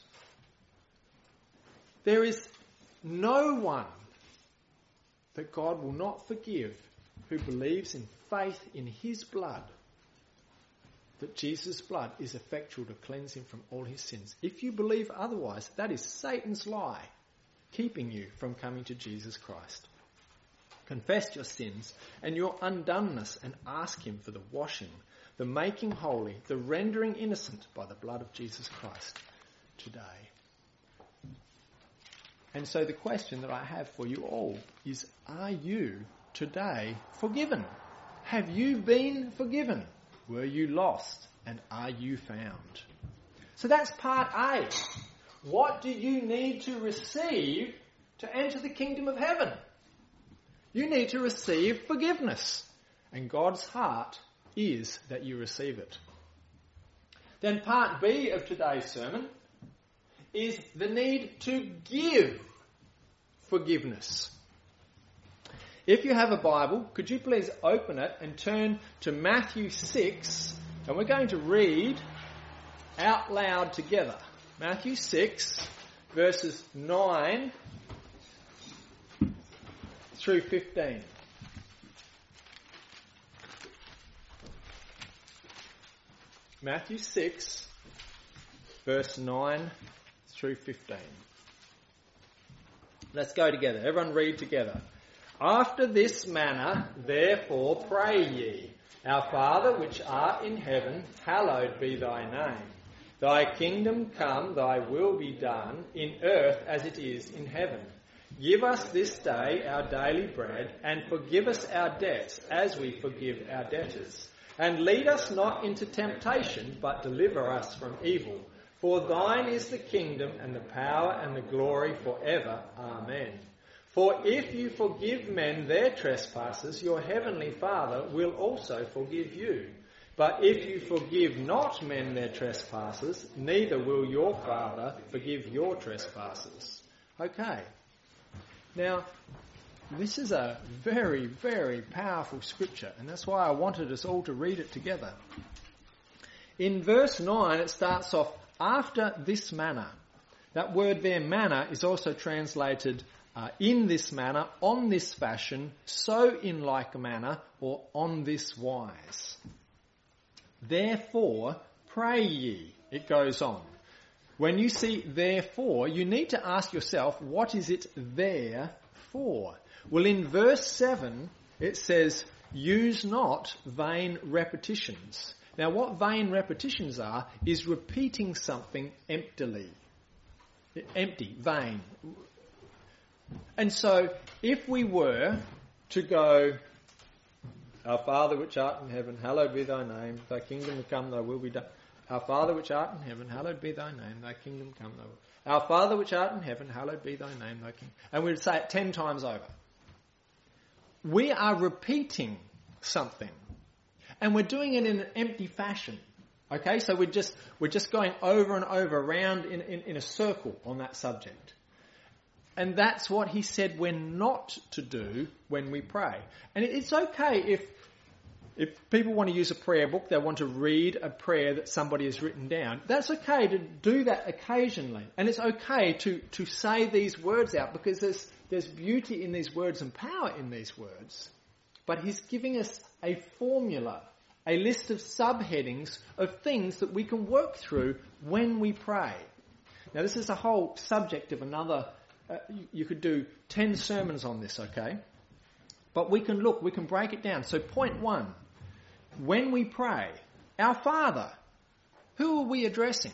There is no one that God will not forgive who believes in faith in his blood, that Jesus' blood is effectual to cleanse him from all his sins. If you believe otherwise, that is Satan's lie, keeping you from coming to Jesus Christ. Confess your sins and your undoneness and ask him for the washing, the making holy, the rendering innocent by the blood of Jesus Christ today. And so the question that I have for you all is, are you today forgiven? Have you been forgiven? Were you lost? And are you found? So that's part A. What do you need to receive to enter the kingdom of heaven? You need to receive forgiveness. And God's heart is that you receive it. Then part B of today's sermon is the need to give forgiveness. If you have a Bible, could you please open it and turn to Matthew 6, and we're going to read out loud together. Matthew 6, verses 9 through 15. Matthew 6, verse 9 through 15. Let's go together. Everyone read together. After this manner, therefore, pray ye, Our Father which art in heaven, hallowed be thy name. Thy kingdom come, thy will be done, in earth as it is in heaven. Give us this day our daily bread, and forgive us our debts as we forgive our debtors. And lead us not into temptation, but deliver us from evil. For thine is the kingdom and the power and the glory forever. Amen. For if you forgive men their trespasses, your heavenly Father will also forgive you. But if you forgive not men their trespasses, neither will your Father forgive your trespasses. Okay. Now, this is a very, very powerful scripture, and that's why I wanted us all to read it together. In verse 9, it starts off, after this manner. That word there, manner, is also translated in this manner, on this fashion, so in like manner, or on this wise. Therefore, pray ye, it goes on. When you see therefore, you need to ask yourself, what is it there for? Well, in verse 7, it says, use not vain repetitions. Now, what vain repetitions are, is repeating something emptily. Empty, vain. And so, if we were to go, our Father which art in heaven, hallowed be thy name, thy kingdom come, thy will be done. Our Father which art in heaven, hallowed be thy name, thy kingdom come, thy will. Our Father which art in heaven, hallowed be thy name, thy kingdom. And we'd say it 10 times over. We are repeating something. And we're doing it in an empty fashion. Okay, so we're just going over and over around in a circle on that subject. And that's what he said we're not to do when we pray. And it's okay if people want to use a prayer book, they want to read a prayer that somebody has written down. That's okay to do that occasionally. And it's okay to say these words out, because there's beauty in these words and power in these words. But he's giving us a formula, a list of subheadings of things that we can work through when we pray. Now, this is a whole subject of another. You could do 10 sermons on this, okay? But we can break it down. So point 1, when we pray, our Father, who are we addressing?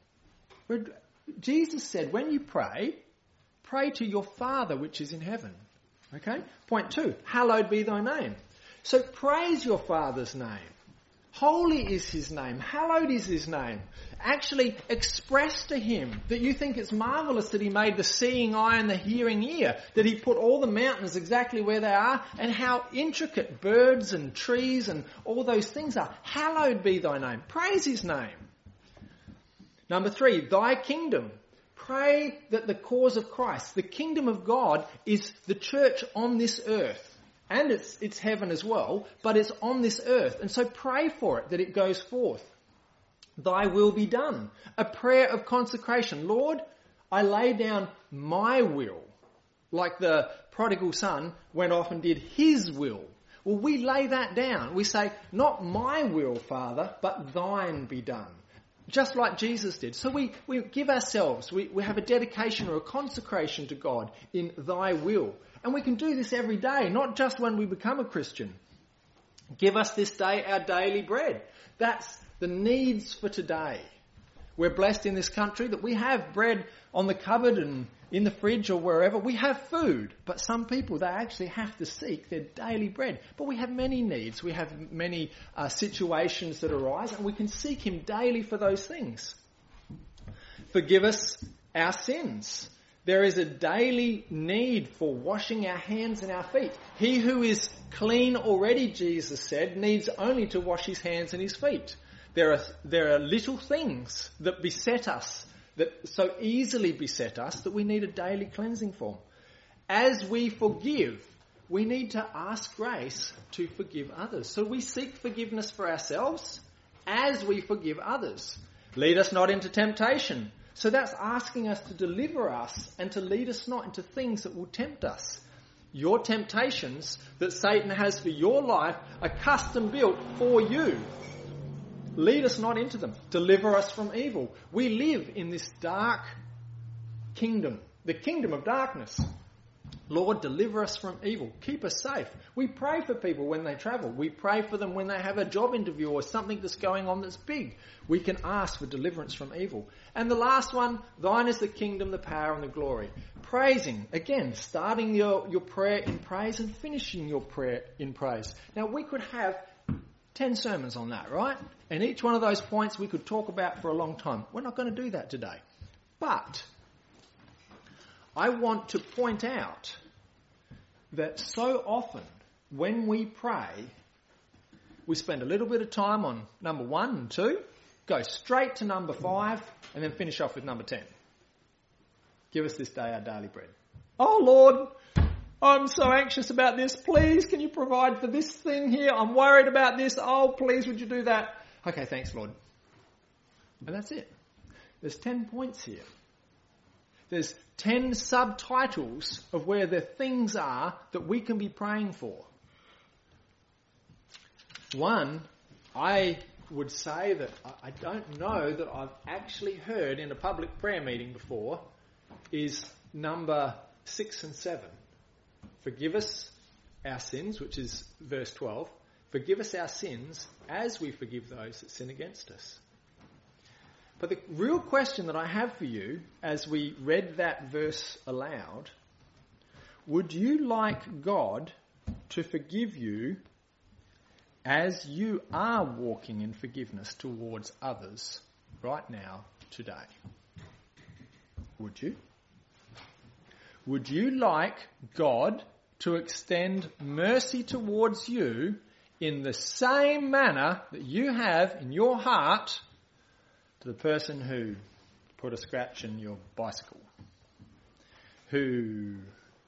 Jesus said, when you pray to your Father which is in heaven. Okay? Point 2, hallowed be thy name. So praise your Father's name. Holy is his name. Hallowed is his name. Actually express to him that you think it's marvellous that he made the seeing eye and the hearing ear, that he put all the mountains exactly where they are, and how intricate birds and trees and all those things are. Hallowed be thy name. Praise his name. Number 3, thy kingdom. Pray that the cause of Christ, the kingdom of God, is the church on this earth. And it's heaven as well, but it's on this earth. And so pray for it, that it goes forth. Thy will be done. A prayer of consecration. Lord, I lay down my will. Like the prodigal son went off and did his will. Well, we lay that down. We say, not my will, Father, but thine be done. Just like Jesus did. So we give ourselves, we have a dedication or a consecration to God in thy will. And we can do this every day, not just when we become a Christian. Give us this day our daily bread. That's the needs for today. We're blessed in this country that we have bread on the cupboard and in the fridge or wherever. We have food, but some people, they actually have to seek their daily bread. But we have many needs. We have many situations that arise, and we can seek him daily for those things. Forgive us our sins. There is a daily need for washing our hands and our feet. He who is clean already, Jesus said, needs only to wash his hands and his feet. There are little things that beset us, that so easily beset us, that we need a daily cleansing for. As we forgive, we need to ask grace to forgive others. So we seek forgiveness for ourselves as we forgive others. Lead us not into temptation. So that's asking us to deliver us and to lead us not into things that will tempt us. Your temptations that Satan has for your life are custom built for you. Lead us not into them. Deliver us from evil. We live in this dark kingdom, the kingdom of darkness. Lord, deliver us from evil. Keep us safe. We pray for people when they travel. We pray for them when they have a job interview or something that's going on that's big. We can ask for deliverance from evil. And the last one, thine is the kingdom, the power and the glory. Praising. Again, starting your prayer in praise and finishing your prayer in praise. Now, we could have 10 sermons on that, right? And each one of those points we could talk about for a long time. We're not going to do that today. But I want to point out that so often when we pray, we spend a little bit of time on number 1 and 2, go straight to number 5, and then finish off with number 10. Give us this day our daily bread. Oh Lord, I'm so anxious about this. Please, can you provide for this thing here? I'm worried about this. Oh, please, would you do that? Okay, thanks, Lord. And that's it. There's 10 points here. There's 10 subtitles of where the things are that we can be praying for. One, I would say that I don't know that I've actually heard in a public prayer meeting before, is number 6 and 7. Forgive us our sins, which is verse 12. Forgive us our sins as we forgive those that sin against us. But the real question that I have for you, as we read that verse aloud, would you like God to forgive you as you are walking in forgiveness towards others right now, today? Would you? Would you like God to extend mercy towards you in the same manner that you have in your heart to the person who put a scratch in your bicycle, who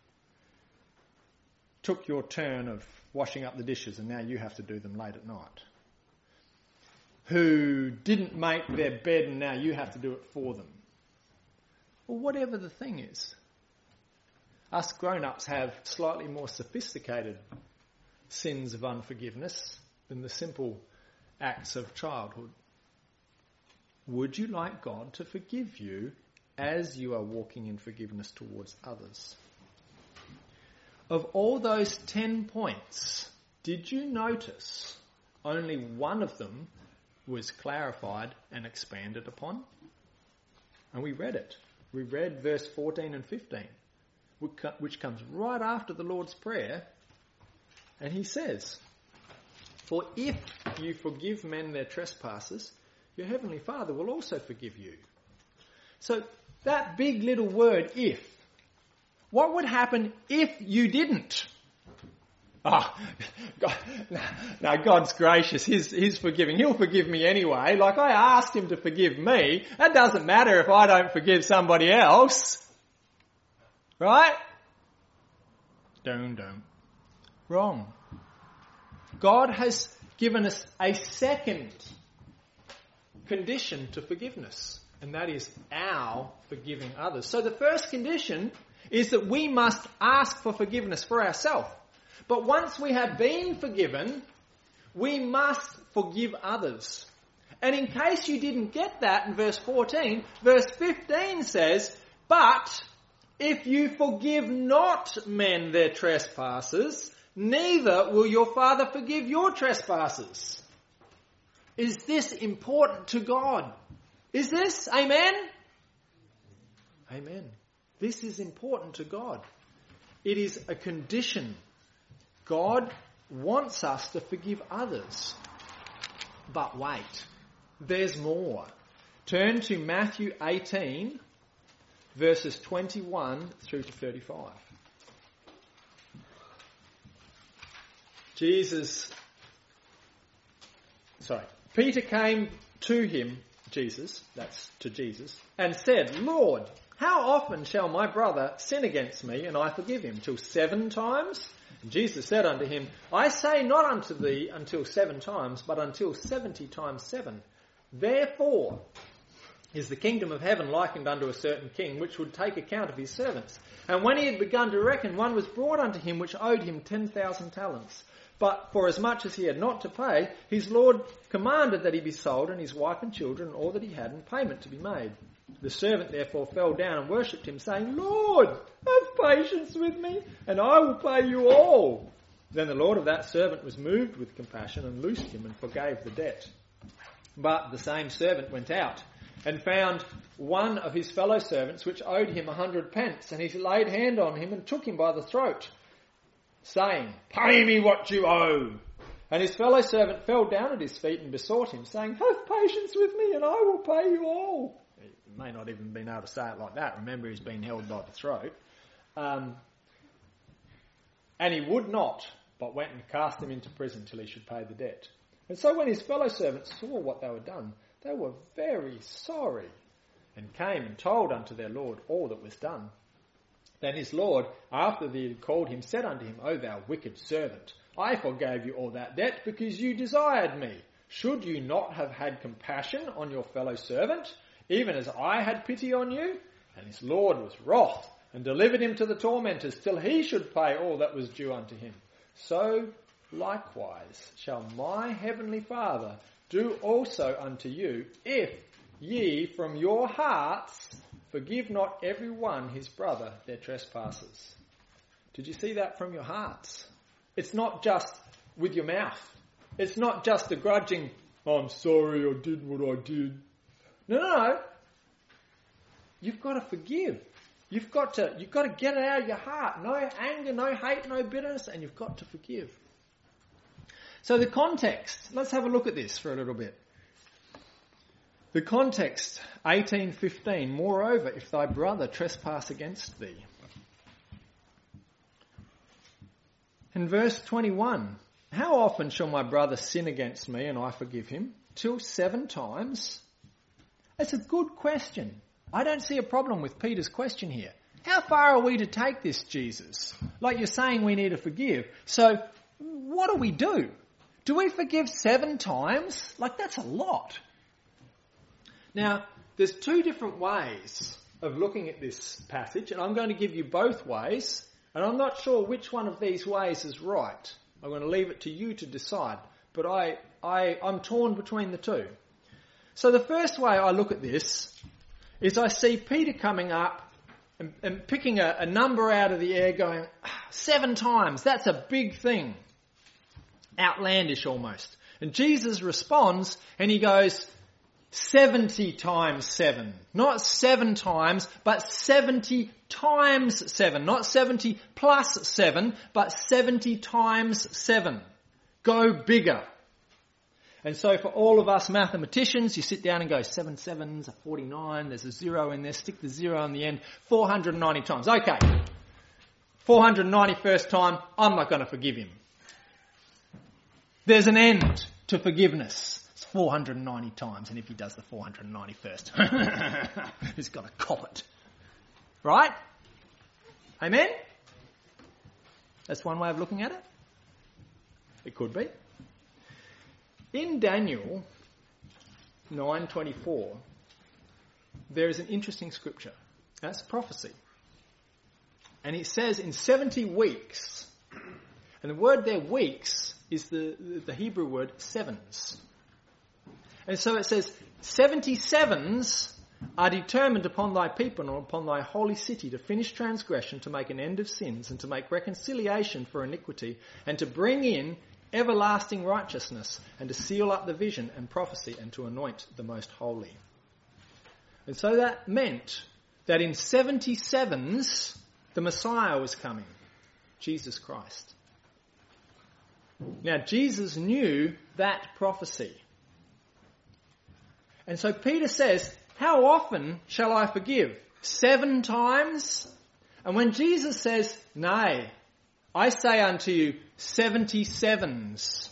took your turn of washing up the dishes and now you have to do them late at night, who didn't make their bed and now you have to do it for them, or whatever the thing is? Us grown-ups have slightly more sophisticated sins of unforgiveness than the simple acts of childhood. Would you like God to forgive you as you are walking in forgiveness towards others? Of all those 10 points, did you notice only one of them was clarified and expanded upon? And we read it. We read verse 14 and 15, which comes right after the Lord's Prayer. And he says, for if you forgive men their trespasses, your heavenly Father will also forgive you. So that big little word, if. What would happen if you didn't? Oh, God, no, God's gracious. He's forgiving. He'll forgive me anyway. Like, I asked him to forgive me. That doesn't matter if I don't forgive somebody else. Right? Don't. Wrong. God has given us a second condition to forgiveness, and that is our forgiving others. So the first condition is that we must ask for forgiveness for ourselves. But once we have been forgiven, we must forgive others. And in case you didn't get that in verse 14, verse 15 says, but if you forgive not men their trespasses, neither will your Father forgive your trespasses. Is this important to God? Is this? Amen? Amen. This is important to God. It is a condition. God wants us to forgive others. But wait, there's more. Turn to Matthew 18, verses 21 through to 35. Peter came to him, Jesus, and said, Lord, how often shall my brother sin against me and I forgive him? Till 7 times? And Jesus said unto him, I say not unto thee until 7 times, but until 70 times 7. Therefore is the kingdom of heaven likened unto a certain king, which would take account of his servants. And when he had begun to reckon, one was brought unto him which owed him 10,000 talents. But for as much as he had not to pay, his lord commanded that he be sold, and his wife and children, and all that he had, in payment to be made. The servant therefore fell down and worshipped him, saying, Lord, have patience with me, and I will pay you all. Then the Lord of that servant was moved with compassion and loosed him and forgave the debt. But the same servant went out and found one of his fellow servants which owed him 100 pence, and he laid hand on him and took him by the throat, saying, Pay me what you owe. And his fellow servant fell down at his feet and besought him, saying, Have patience with me, and I will pay you all. He may not even been able to say it like that. Remember, he's been held by the throat. And he would not, but went and cast him into prison till he should pay the debt. And so when his fellow servants saw what they were done, they were very sorry, and came and told unto their Lord all that was done. Then his Lord, after he had called him, said unto him, O thou wicked servant, I forgave you all that debt because you desired me. Should you not have had compassion on your fellow servant, even as I had pity on you? And his Lord was wroth, and delivered him to the tormentors, till he should pay all that was due unto him. So likewise shall my heavenly Father do also unto you, if ye from your hearts forgive not every one his brother their trespasses. Did you see that? From your hearts. It's not just with your mouth. It's not just a grudging, I'm sorry I did what I did. No. You've got to forgive. You've got to get it out of your heart. No anger, no hate, no bitterness, and you've got to forgive. So the context, let's have a look at this for a little bit. The context, 18:15, moreover, if thy brother trespass against thee. In verse 21, how often shall my brother sin against me and I forgive him? Till 7 times? That's a good question. I don't see a problem with Peter's question here. How far are we to take this, Jesus? Like you're saying we need to forgive. So what do we do? Do we forgive 7 times? Like that's a lot. Now, there's 2 different ways of looking at this passage, and I'm going to give you both ways, and I'm not sure which one of these ways is right. I'm going to leave it to you to decide, but I'm torn between the 2. So the first way I look at this is I see Peter coming up and picking a number out of the air going, 7 times, that's a big thing. Outlandish almost. And Jesus responds and he goes, 70 times 7. Not 7 times, but 70 times 7. Not 70 plus 7, but 70 times 7. Go bigger. And so for all of us mathematicians, you sit down and go, 7 sevens are 49, there's a 0 in there, stick the 0 on the end, 490 times. Okay, 491st time, I'm not going to forgive him. There's an end to forgiveness. It's 490 times, and if he does the 491st, he's got to cop it. Right? Amen? That's one way of looking at it. It could be. In Daniel 9:24, there is an interesting scripture. That's prophecy. And it says in 70 weeks, and the word there, weeks, is the Hebrew word sevens. And so it says, 77s are determined upon thy people and upon thy holy city to finish transgression, to make an end of sins, and to make reconciliation for iniquity, and to bring in everlasting righteousness, and to seal up the vision and prophecy, and to anoint the most holy. And so that meant that in 77s, the Messiah was coming, Jesus Christ. Now, Jesus knew that prophecy. And so Peter says, how often shall I forgive? 7 times? And when Jesus says, nay, I say unto you, 77s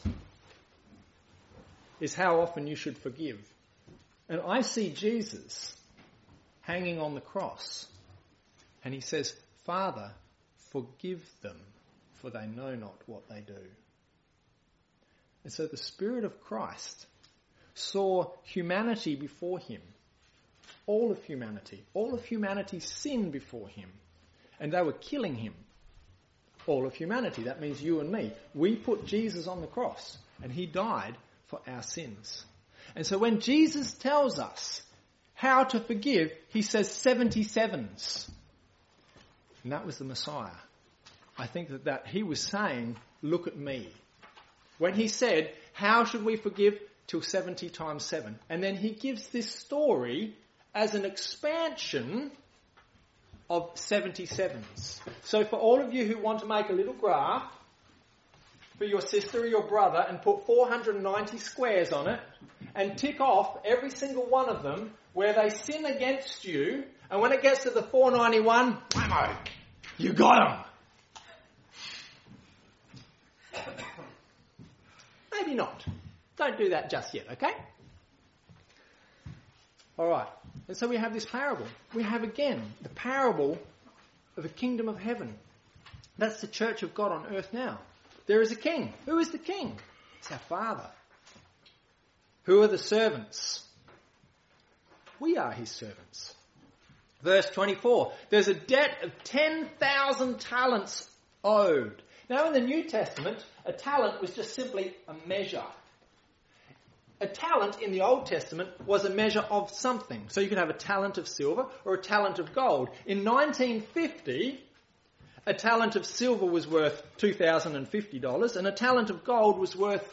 is how often you should forgive. And I see Jesus hanging on the cross. And he says, Father, forgive them, for they know not what they do. And so the Spirit of Christ saw humanity before him. All of humanity's sin before him. And they were killing him. All of humanity, that means you and me. We put Jesus on the cross and he died for our sins. And so when Jesus tells us how to forgive, he says 77s. And that was the Messiah. I think that he was saying, look at me. When he said, how should we forgive? Till 70 times 7. And then he gives this story as an expansion of 77s. So for all of you who want to make a little graph for your sister or your brother and put 490 squares on it and tick off every single one of them where they sin against you, and when it gets to the 491, whammo, you got them. Maybe not. Don't do that just yet, okay? All right. And so we have this parable. We have again the parable of the kingdom of heaven. That's the church of God on earth now. There is a king. Who is the king? It's our Father. Who are the servants? We are his servants. Verse 24. There's a debt of 10,000 talents owed. Now in the New Testament, a talent was just simply a measure. A talent in the Old Testament was a measure of something. So you could have a talent of silver or a talent of gold. In 1950, a talent of silver was worth $2,050 and a talent of gold was worth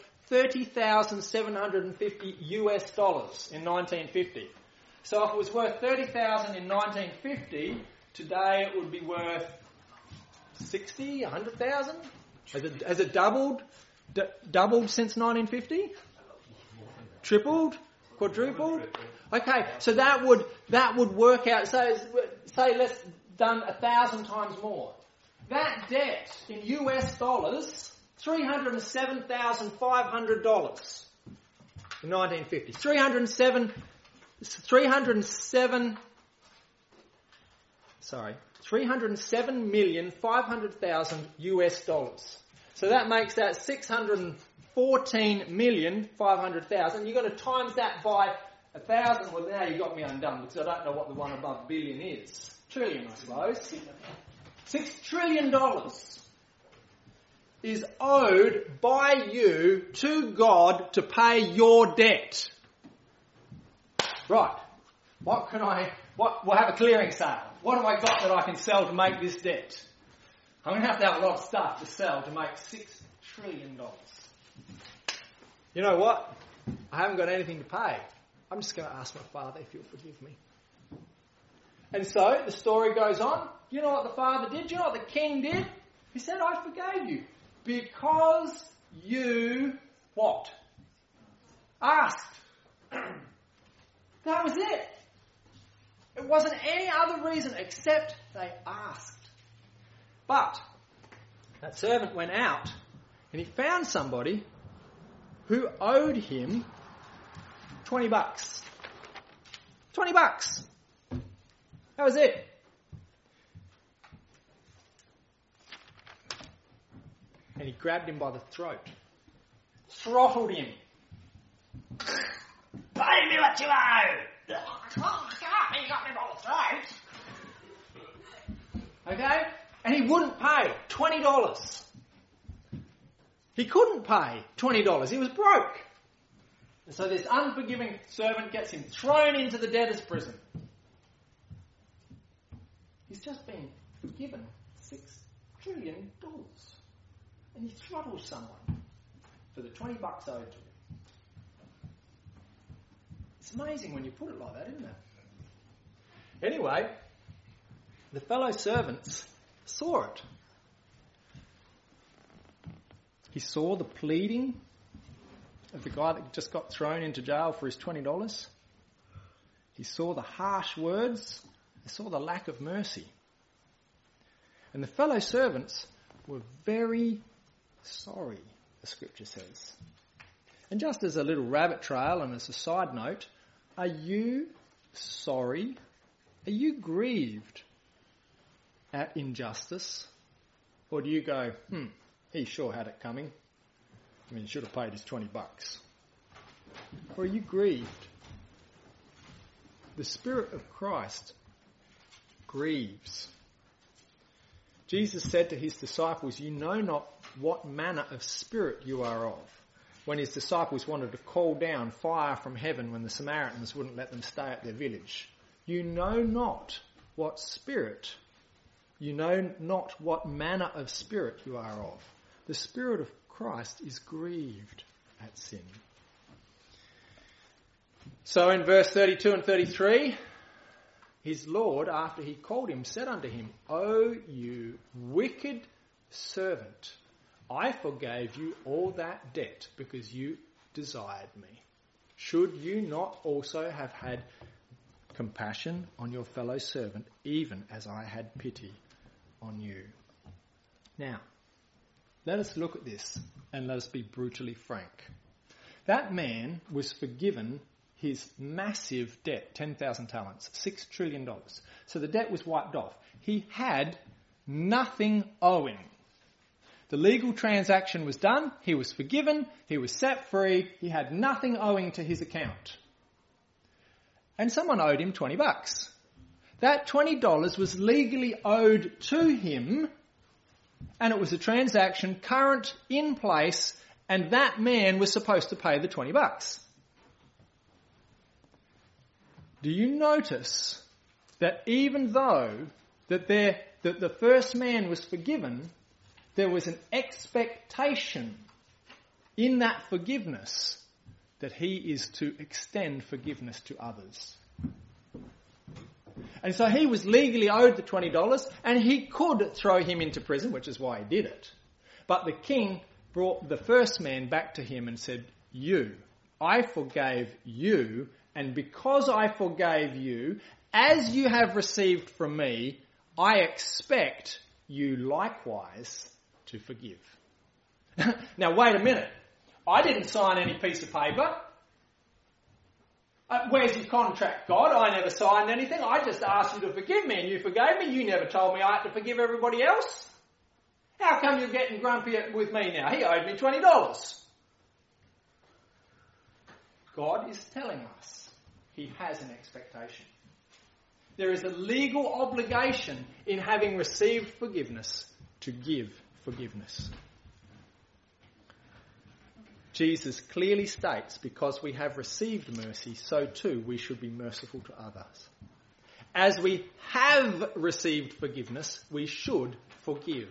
$30,750 US in 1950. So if it was worth $30,000 in 1950, today it would be worth 60, 100,000? Has it doubled since 1950? Tripled? Quadrupled? Okay, so that would work out. So say let's done 1,000 times more. That debt in US dollars, $307,500 in 1950. 307,500,000 US dollars. So that makes that 614,500,000. You've got to times that by 1,000. Well, now you got me undone because I don't know what the one above billion is. Trillion, I suppose. $6 trillion is owed by you to God to pay your debt. Right. We'll have a clearing sale. What have I got that I can sell to make this debt? I'm going to have a lot of stuff to sell to make $6 trillion. You know what? I haven't got anything to pay. I'm just going to ask my Father if he'll forgive me. And so the story goes on. You know what the Father did? You know what the King did? He said, I forgave you. Because you, what? Asked. That was it. It wasn't any other reason except they asked. But that servant went out and he found somebody who owed him $20. $20. That was it. And he grabbed him by the throat. Throttled him. Pay me what you owe! You got me by the throat. Okay? And he wouldn't pay $20. He couldn't pay $20. He was broke. And so this unforgiving servant gets him thrown into the debtor's prison. He's just been forgiven $6 trillion. And he throttles someone for the $20 owed to him. It's amazing when you put it like that, isn't it? Anyway, the fellow servants saw it. He saw the pleading of the guy that just got thrown into jail for his $20. He saw the harsh words. He saw the lack of mercy. And the fellow servants were very sorry, the scripture says. And just as a little rabbit trail and as a side note, are you sorry? Are you grieved at injustice? Or do you go, he sure had it coming. I mean, he should have paid his $20. Or are you grieved? The Spirit of Christ grieves. Jesus said to his disciples, you know not what manner of spirit you are of. when his disciples wanted to call down fire from heaven when the Samaritans wouldn't let them stay at their village. You know not what spirit, you know not what manner of spirit you are of. The Spirit of Christ is grieved at sin. So in verse 32 and 33, his Lord, after he called him, said unto him, O you wicked servant, I forgave you all that debt because you desired me. Should you not also have had compassion on your fellow servant, even as I had pity on you? Now, let us look at this and let us be brutally frank. That man was forgiven his massive debt, 10,000 talents, $6 trillion. So the debt was wiped off. He had nothing owing. The legal transaction was done. He was forgiven. He was set free. He had nothing owing to his account. And someone owed him $20. That $20 was legally owed to him, and it was a transaction current, in place, and that man was supposed to pay the $20. Do you notice that even though that the first man was forgiven, there was an expectation in that forgiveness that he is to extend forgiveness to others? And so he was legally owed the $20, and he could throw him into prison, which is why he did it. But the king brought the first man back to him and said, I forgave you, and because I forgave you, as you have received from me, I expect you likewise to forgive. Now wait a minute. I didn't sign any piece of paper. Where's your contract, God? I never signed anything. I just asked you to forgive me and you forgave me. You never told me I had to forgive everybody else. How come you're getting grumpy with me now? He owed me $20. God is telling us he has an expectation. There is a legal obligation in having received forgiveness to give forgiveness. Jesus clearly states, because we have received mercy, so too we should be merciful to others. As we have received forgiveness, we should forgive.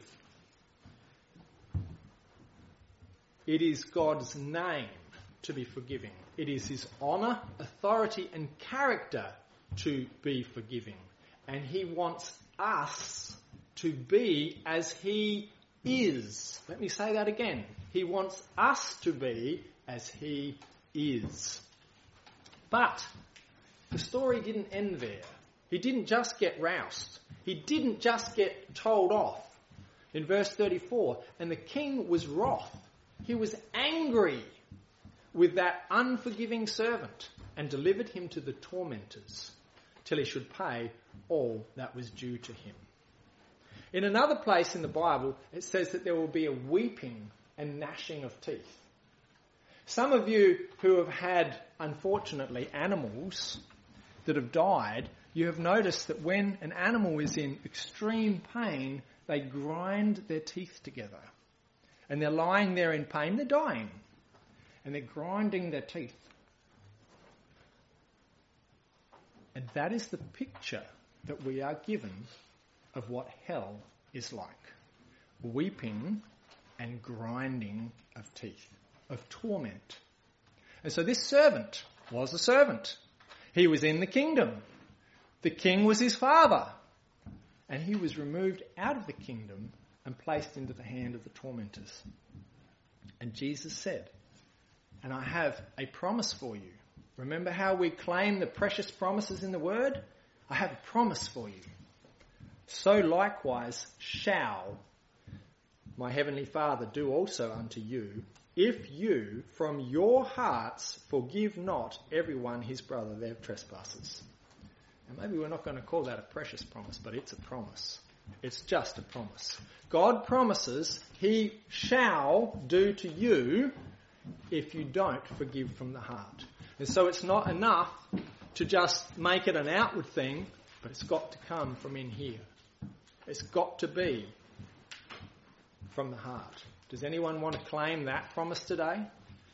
It is God's name to be forgiving. It is his honour, authority and character to be forgiving. And he wants us to be as he is. Let me say that again. He wants us to be as he is. But the story didn't end there. He didn't just get roused. He didn't just get told off. In verse 34, and the king was wroth. He was angry with that unforgiving servant and delivered him to the tormentors till he should pay all that was due to him. In another place in the Bible, it says that there will be a weeping and gnashing of teeth. Some of you who have had, unfortunately, animals that have died, you have noticed that when an animal is in extreme pain, they grind their teeth together. And they're lying there in pain, they're dying. And they're grinding their teeth. And that is the picture that we are given of what hell is like. Weeping and grinding of teeth, of torment. And so this servant was a servant. He was in the kingdom. The king was his father. And he was removed out of the kingdom and placed into the hand of the tormentors. And Jesus said, and I have a promise for you. Remember how we claim the precious promises in the Word? I have a promise for you. So likewise shall my heavenly Father do also unto you, if you from your hearts forgive not everyone his brother their trespasses. And maybe we're not going to call that a precious promise, but it's a promise. It's just a promise. God promises he shall do to you if you don't forgive from the heart. And so it's not enough to just make it an outward thing, but it's got to come from in here. It's got to be from the heart. Does anyone want to claim that promise today?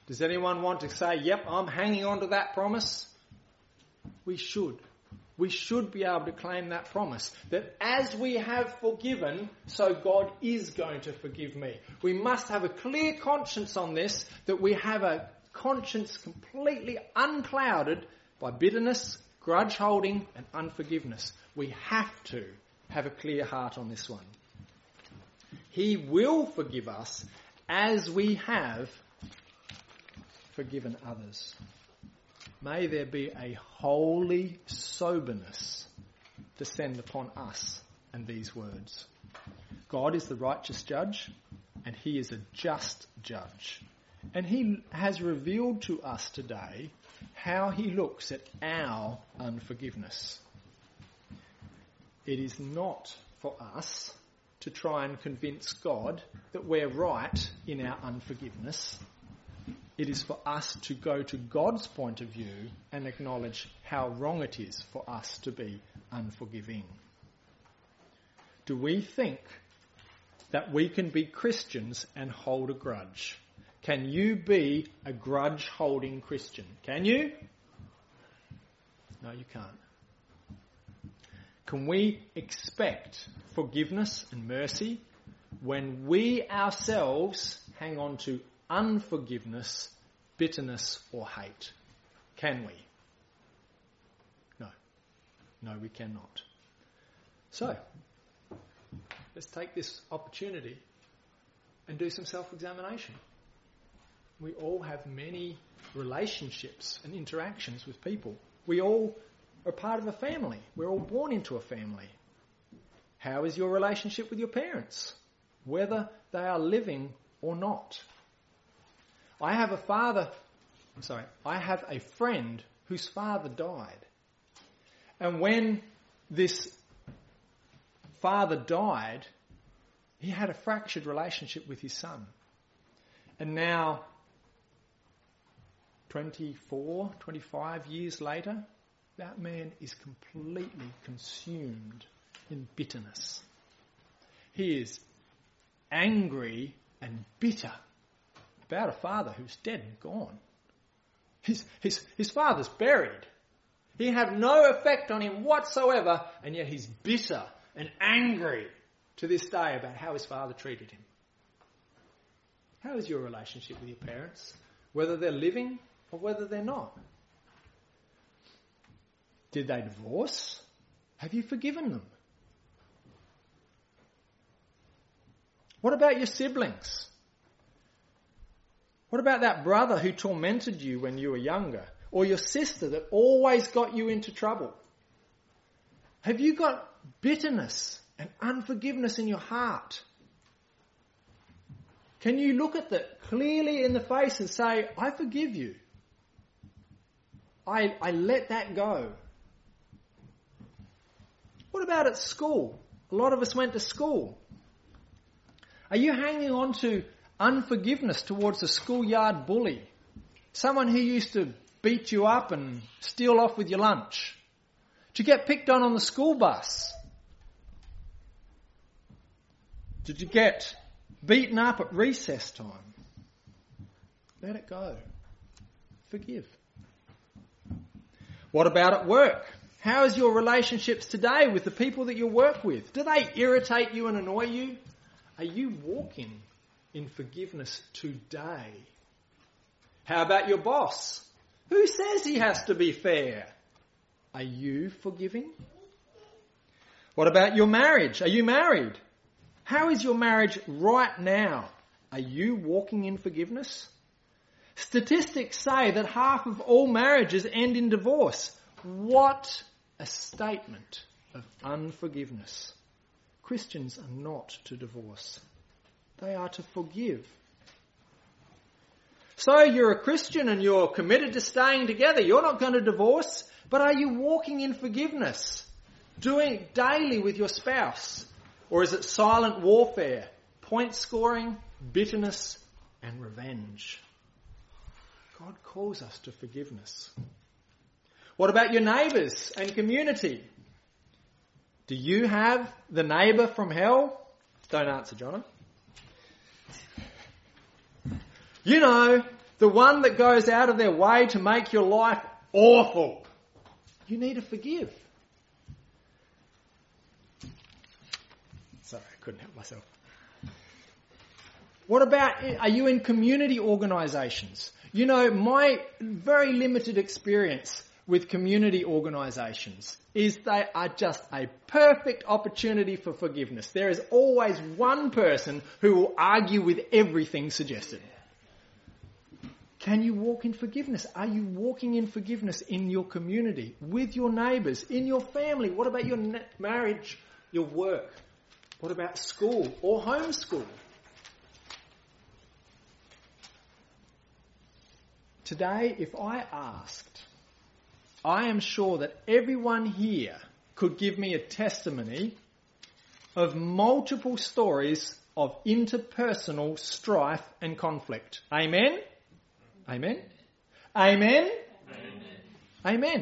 Does anyone want to say, yep, I'm hanging on to that promise? We should. We should be able to claim that promise, that as we have forgiven, so God is going to forgive me. We must have a clear conscience on this, that we have a conscience completely unclouded by bitterness, grudge holding and unforgiveness. We have to have a clear heart on this one. He will forgive us as we have forgiven others. May there be a holy soberness descend upon us and these words. God is the righteous judge and he is a just judge. And he has revealed to us today how he looks at our unforgiveness. It is not for us to try and convince God that we're right in our unforgiveness. It is for us to go to God's point of view and acknowledge how wrong it is for us to be unforgiving. Do we think that we can be Christians and hold a grudge? Can you be a grudge-holding Christian? Can you? No, you can't. Can we expect forgiveness and mercy when we ourselves hang on to unforgiveness, bitterness or hate? Can we? No. No, we cannot. So, let's take this opportunity and do some self-examination. We all have many relationships and interactions with people. We all are part of a family. We're all born into a family. How is your relationship with your parents, whether they are living or not? I have a friend whose father died. And when this father died, he had a fractured relationship with his son. And now, 24, 25 years later, that man is completely consumed in bitterness. He is angry and bitter about a father who's dead and gone. His father's buried. He had no effect on him whatsoever, and yet he's bitter and angry to this day about how his father treated him. How is your relationship with your parents? Whether they're living or whether they're not. Did they divorce? Have you forgiven them? What about your siblings? What about that brother who tormented you when you were younger? Or your sister that always got you into trouble? Have you got bitterness and unforgiveness in your heart? Can you look at that clearly in the face and say, I forgive you. I let that go. What about at school? A lot of us went to school. Are you hanging on to unforgiveness towards a schoolyard bully? Someone who used to beat you up and steal off with your lunch? Did you get picked on the school bus? Did you get beaten up at recess time? Let it go. Forgive. What about at work? How is your relationships today with the people that you work with? Do they irritate you and annoy you? Are you walking in forgiveness today? How about your boss? Who says he has to be fair? Are you forgiving? What about your marriage? Are you married? How is your marriage right now? Are you walking in forgiveness? Statistics say that half of all marriages end in divorce. What a statement of unforgiveness. Christians are not to divorce. They are to forgive. So you're a Christian and you're committed to staying together. You're not going to divorce, but are you walking in forgiveness? Doing it daily with your spouse? Or is it silent warfare, point scoring, bitterness and revenge? God calls us to forgiveness. What about your neighbours and community? Do you have the neighbour from hell? Don't answer, Jono. You know, the one that goes out of their way to make your life awful. You need to forgive. Sorry, I couldn't help myself. What about, are you in community organisations? You know, my very limited experience with community organisations is they are just a perfect opportunity for forgiveness. There is always one person who will argue with everything suggested. Can you walk in forgiveness? Are you walking in forgiveness in your community, with your neighbours, in your family? What about your marriage, your work? What about school or homeschool? Today, if I asked, I am sure that everyone here could give me a testimony of multiple stories of interpersonal strife and conflict. Amen? Amen? Amen? Amen? Amen.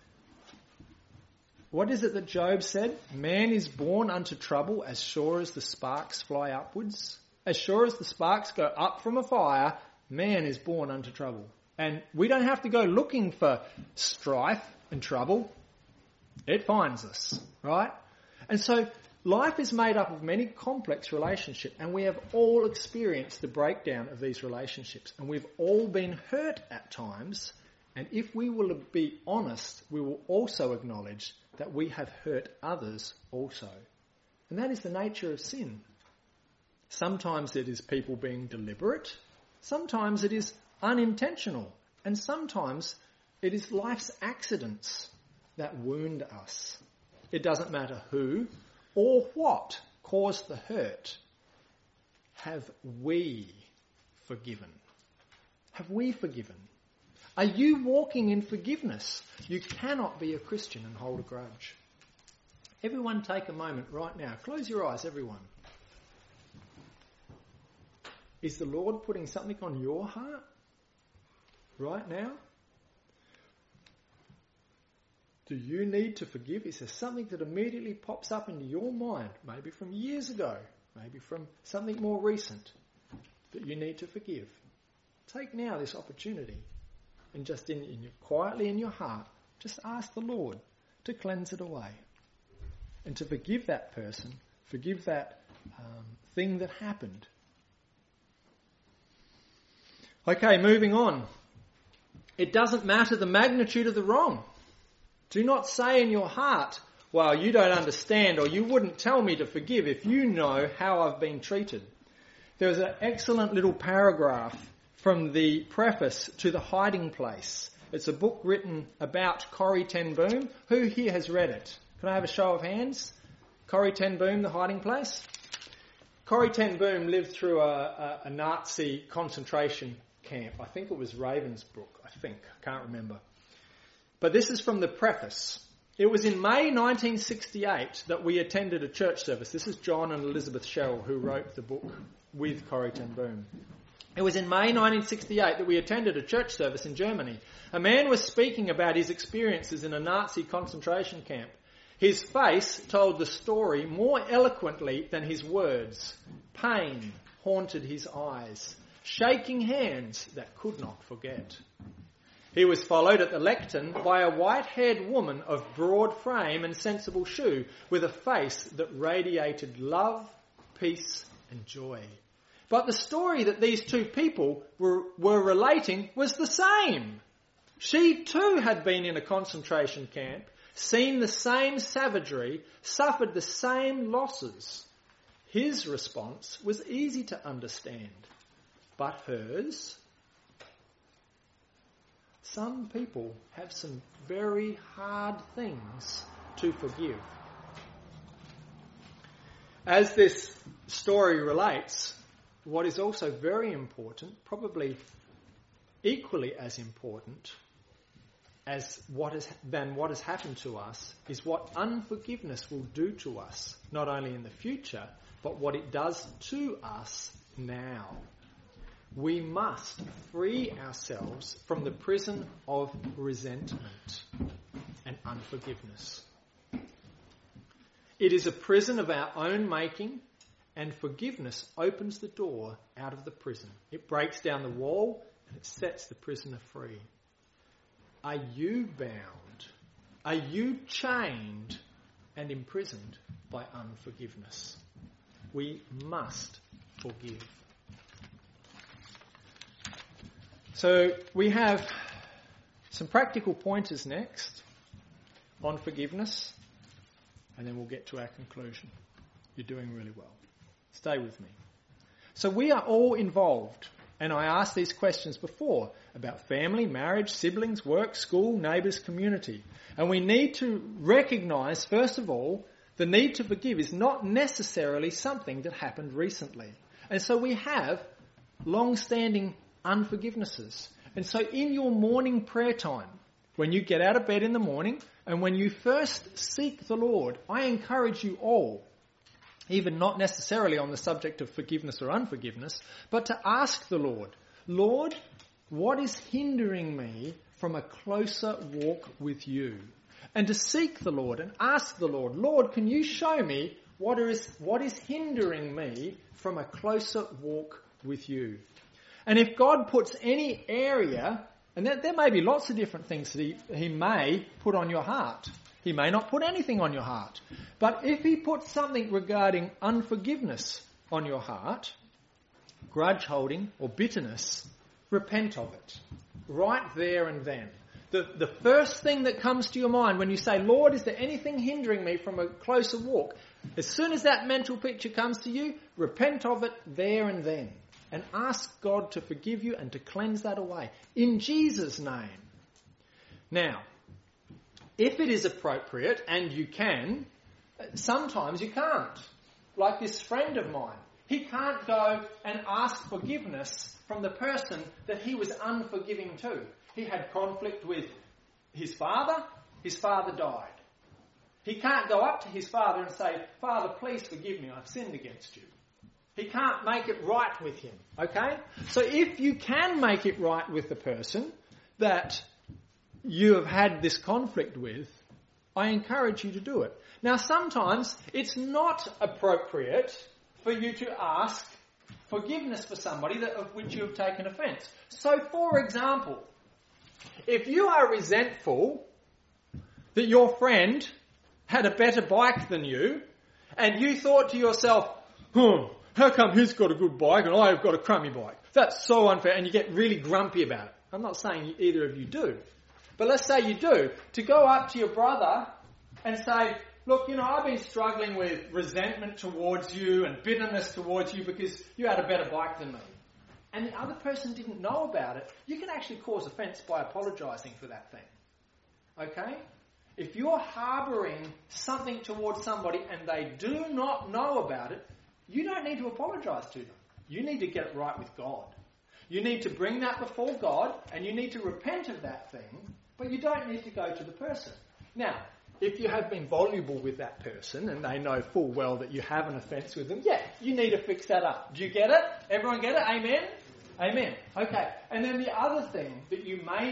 What is it that Job said? Man is born unto trouble as sure as the sparks fly upwards. As sure as the sparks go up from a fire, man is born unto trouble. And we don't have to go looking for strife and trouble. It finds us, right? And so life is made up of many complex relationships, and we have all experienced the breakdown of these relationships, and we've all been hurt at times. And if we will be honest, we will also acknowledge that we have hurt others also. And that is the nature of sin. Sometimes it is people being deliberate. Sometimes it is unintentional. And sometimes it is life's accidents that wound us. It doesn't matter who or what caused the hurt. Have we forgiven? Have we forgiven? Are you walking in forgiveness? You cannot be a Christian and hold a grudge. Everyone take a moment right now. Close your eyes, everyone. Is the Lord putting something on your heart right now? Do you need to forgive? Is there something that immediately pops up into your mind, maybe from years ago, maybe from something more recent, that you need to forgive? Take now this opportunity and just quietly in your heart, just ask the Lord to cleanse it away and to forgive that person, forgive that thing that happened. Okay, moving on. It doesn't matter the magnitude of the wrong. Do not say in your heart, well, you don't understand, or you wouldn't tell me to forgive if you know how I've been treated. There was an excellent little paragraph from the preface to The Hiding Place. It's a book written about Corrie ten Boom. Who here has read it? Can I have a show of hands? Corrie ten Boom, The Hiding Place? Corrie ten Boom lived through a Nazi concentration camp. I think it was Ravensbrück. I can't remember. But this is from the preface. It was in May 1968 that we attended a church service. This is John and Elizabeth Sherrill, who wrote the book with Corrie ten Boom. It was in May 1968 that we attended a church service in Germany. A man was speaking about his experiences in a Nazi concentration camp. His face told the story more eloquently than his words. Pain haunted his eyes. Shaking hands that could not forget. He was followed at the lectern by a white-haired woman of broad frame and sensible shoe, with a face that radiated love, peace and joy. But the story that these two people were relating was the same. She too had been in a concentration camp, seen the same savagery, suffered the same losses. His response was easy to understand. But hers? Some people have some very hard things to forgive. As this story relates, what is also very important, probably equally as important as what has happened to us, is what unforgiveness will do to us, not only in the future, but what it does to us now. We must free ourselves from the prison of resentment and unforgiveness. It is a prison of our own making, and forgiveness opens the door out of the prison. It breaks down the wall and it sets the prisoner free. Are you bound? Are you chained and imprisoned by unforgiveness? We must forgive. So we have some practical pointers next on forgiveness, and then we'll get to our conclusion. You're doing really well. Stay with me. So we are all involved, and I asked these questions before about family, marriage, siblings, work, school, neighbours, community. And we need to recognise, first of all, the need to forgive is not necessarily something that happened recently. And so we have long-standing unforgivenesses. And so in your morning prayer time, when you get out of bed in the morning and when you first seek the Lord, I encourage you all, even not necessarily on the subject of forgiveness or unforgiveness, but to ask the Lord, Lord, what is hindering me from a closer walk with you? And to seek the Lord and ask the Lord, Lord, can you show me what is hindering me from a closer walk with you? And if God puts any area, and there may be lots of different things that he may put on your heart. He may not put anything on your heart. But if he puts something regarding unforgiveness on your heart, grudge holding or bitterness, repent of it. Right there and then. The first thing that comes to your mind when you say, Lord, is there anything hindering me from a closer walk? As soon as that mental picture comes to you, repent of it there and then. And ask God to forgive you and to cleanse that away. In Jesus' name. Now, if it is appropriate, and you can, sometimes you can't. Like this friend of mine. He can't go and ask forgiveness from the person that he was unforgiving to. He had conflict with his father died. He can't go up to his father and say, Father, please forgive me, I've sinned against you. He can't make it right with him, okay? So if you can make it right with the person that you have had this conflict with, I encourage you to do it. Now sometimes it's not appropriate for you to ask forgiveness for somebody of which you have taken offence. So for example, if you are resentful that your friend had a better bike than you, and you thought to yourself, how come he's got a good bike and I've got a crummy bike? That's so unfair, and you get really grumpy about it. I'm not saying either of you do. But let's say you do. To go up to your brother and say, look, I've been struggling with resentment towards you and bitterness towards you because you had a better bike than me. And the other person didn't know about it, you can actually cause offence by apologising for that thing. Okay? If you're harbouring something towards somebody and they do not know about it, you don't need to apologise to them. You need to get it right with God. You need to bring that before God and you need to repent of that thing, but you don't need to go to the person. Now, if you have been voluble with that person and they know full well that you have an offence with them, you need to fix that up. Do you get it? Everyone get it? Amen? Amen. Okay. And then the other thing that you may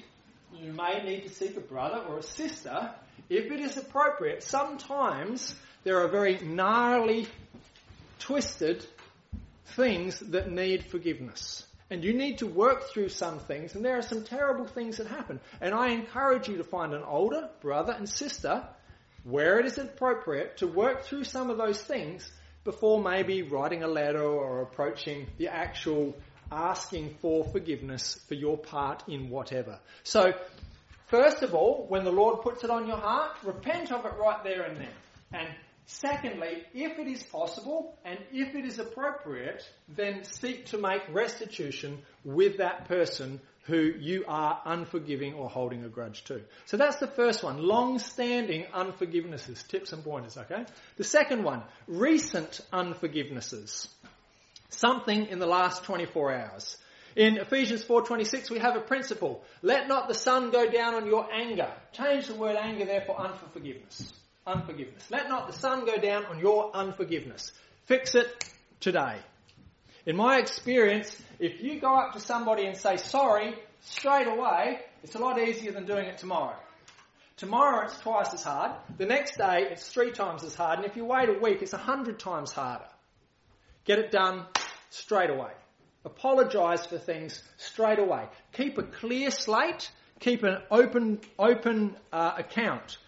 need to seek a brother or a sister, if it is appropriate. Sometimes there are very gnarly, twisted things that need forgiveness. And you need to work through some things, and there are some terrible things that happen. And I encourage you to find an older brother and sister, where it is appropriate, to work through some of those things before maybe writing a letter or approaching the actual asking for forgiveness for your part in whatever. So, first of all, when the Lord puts it on your heart, repent of it right there and then. And secondly, if it is possible and if it is appropriate, then seek to make restitution with that person who you are unforgiving or holding a grudge to. So that's the first one, long-standing unforgivenesses, tips and pointers, okay? The second one, recent unforgivenesses, something in the last 24 hours. In Ephesians 4:26, we have a principle, let not the sun go down on your anger. Change the word anger there for unforgiveness. Unforgiveness. Let not the sun go down on your unforgiveness. Fix it today. In my experience, if you go up to somebody and say sorry straight away, it's a lot easier than doing it tomorrow. Tomorrow it's twice as hard. The next day it's 3 times as hard. And if you wait a week, it's 100 times harder. Get it done straight away. Apologise for things straight away. Keep a clear slate. Keep an open account.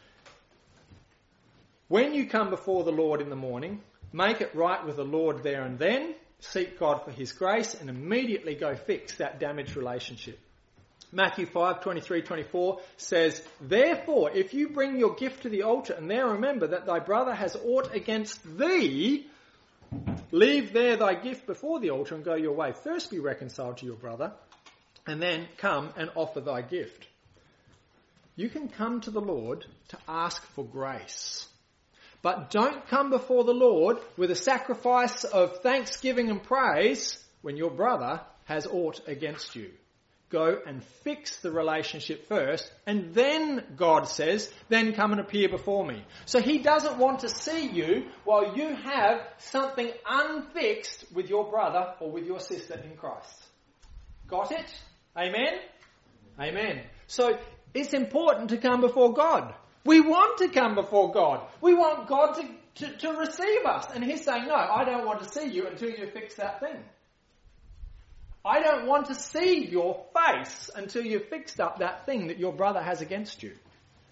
When you come before the Lord in the morning, make it right with the Lord there and then. Seek God for his grace and immediately go fix that damaged relationship. Matthew 5:23-24 says, "Therefore, if you bring your gift to the altar and there remember that thy brother has aught against thee, leave there thy gift before the altar and go your way. First be reconciled to your brother and then come and offer thy gift." You can come to the Lord to ask for grace. But don't come before the Lord with a sacrifice of thanksgiving and praise when your brother has aught against you. Go and fix the relationship first, and then, God says, then come and appear before me. So he doesn't want to see you while you have something unfixed with your brother or with your sister in Christ. Got it? Amen? Amen. So it's important to come before God. We want to come before God. We want God to receive us. And he's saying, no, I don't want to see you until you fix that thing. I don't want to see your face until you've fixed up that thing that your brother has against you.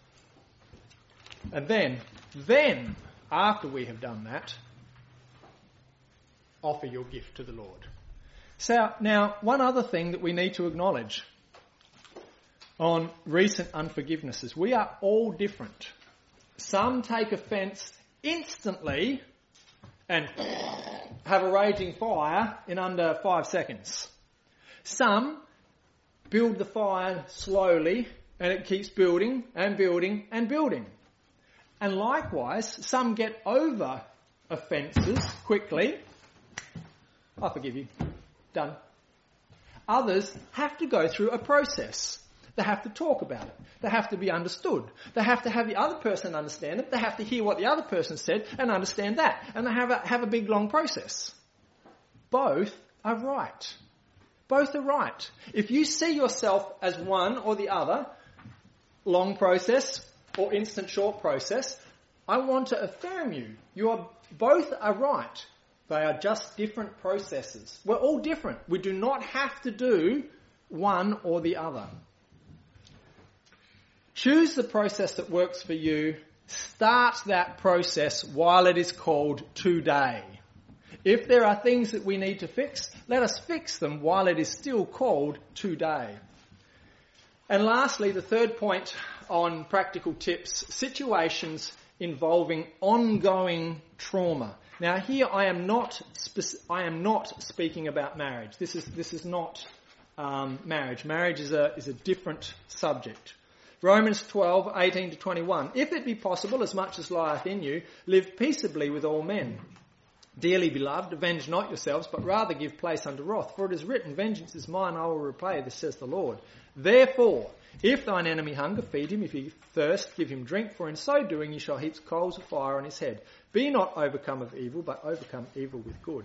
And then, after we have done that, offer your gift to the Lord. So, now, one other thing that we need to acknowledge on recent unforgivenesses. We are all different. Some take offence instantly and have a raging fire in under 5 seconds. Some build the fire slowly and it keeps building and building and building. And likewise, some get over offences quickly. I forgive you. Done. Others have to go through a process. They have to talk about it. They have to be understood. They have to have the other person understand it. They have to hear what the other person said and understand that. And they have a big, long process. Both are right. Both are right. If you see yourself as one or the other, long process or instant short process, I want to affirm you. Both are right. They are just different processes. We're all different. We do not have to do one or the other. Choose the process that works for you. Start that process while it is called today. If there are things that we need to fix, let us fix them while it is still called today. And lastly, the third point on practical tips, situations involving ongoing trauma. Now here I am not speaking about marriage. This is not marriage. Marriage is a different subject. Romans 12:18-21. If it be possible, as much as lieth in you, live peaceably with all men. Dearly beloved, avenge not yourselves, but rather give place unto wrath. For it is written, vengeance is mine, I will repay, this says the Lord. Therefore, if thine enemy hunger, feed him. If he thirst, give him drink. For in so doing you shall heap coals of fire on his head. Be not overcome of evil, but overcome evil with good.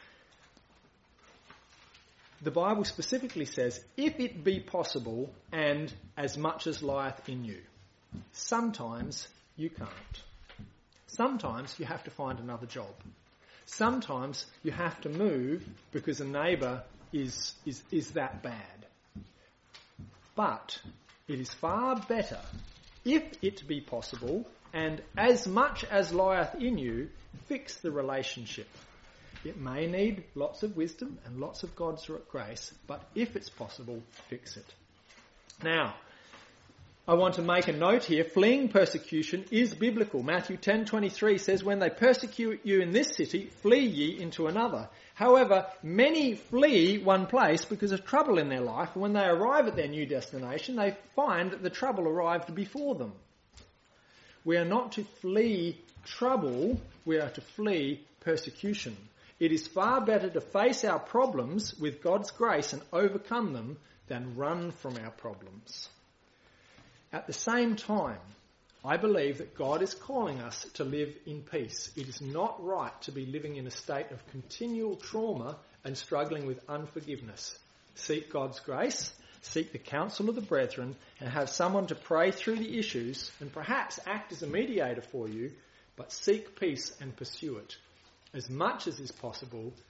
The Bible specifically says, if it be possible and as much as lieth in you. Sometimes you can't. Sometimes you have to find another job. Sometimes you have to move because a neighbour is that bad. But it is far better, if it be possible, and as much as lieth in you, fix the relationship. It may need lots of wisdom and lots of God's grace, but if it's possible, fix it. Now, I want to make a note here. Fleeing persecution is biblical. Matthew 10:23 says, when they persecute you in this city, flee ye into another. However, many flee one place because of trouble in their life, and when they arrive at their new destination, they find that the trouble arrived before them. We are not to flee trouble, we are to flee persecution. It is far better to face our problems with God's grace and overcome them than run from our problems. At the same time, I believe that God is calling us to live in peace. It is not right to be living in a state of continual trauma and struggling with unforgiveness. Seek God's grace, seek the counsel of the brethren, and have someone to pray through the issues and perhaps act as a mediator for you, but seek peace and pursue it. As much as is possible,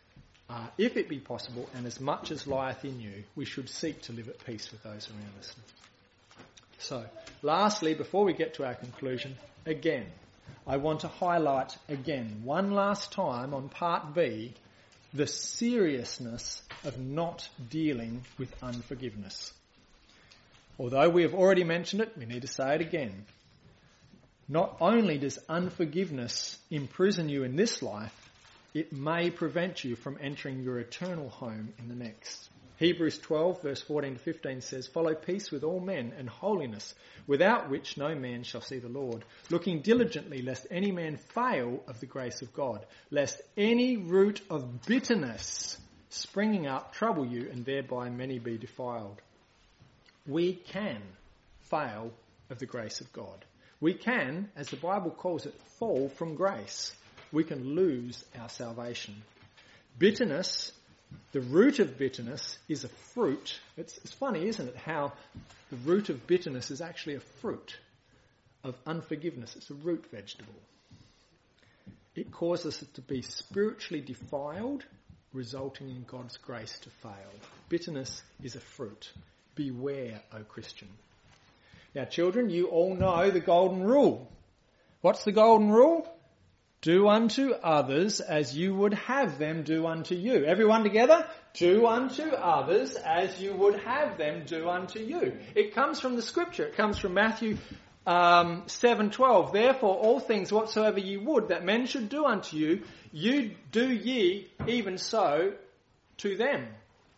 if it be possible, and as much as lieth in you, we should seek to live at peace with those around us. So, lastly, before we get to our conclusion, again, I want to highlight again, one last time on part B, the seriousness of not dealing with unforgiveness. Although we have already mentioned it, we need to say it again. Not only does unforgiveness imprison you in this life, it may prevent you from entering your eternal home in the next. Hebrews 12 verse 14 to 15 says, "Follow peace with all men and holiness, without which no man shall see the Lord, looking diligently lest any man fail of the grace of God, lest any root of bitterness springing up trouble you, and thereby many be defiled." We can fail of the grace of God. We can, as the Bible calls it, fall from grace. We can lose our salvation. Bitterness, the root of bitterness, is a fruit. It's funny, isn't it, how the root of bitterness is actually a fruit of unforgiveness. It's a root vegetable. It causes us to be spiritually defiled, resulting in God's grace to fail. Bitterness is a fruit. Beware, O Christian. Now, children, you all know the golden rule. What's the golden rule? Do unto others as you would have them do unto you. Everyone together? Do unto others as you would have them do unto you. It comes from the scripture. It comes from Matthew 7:12. "Therefore all things whatsoever ye would that men should do unto you, you do ye even so to them."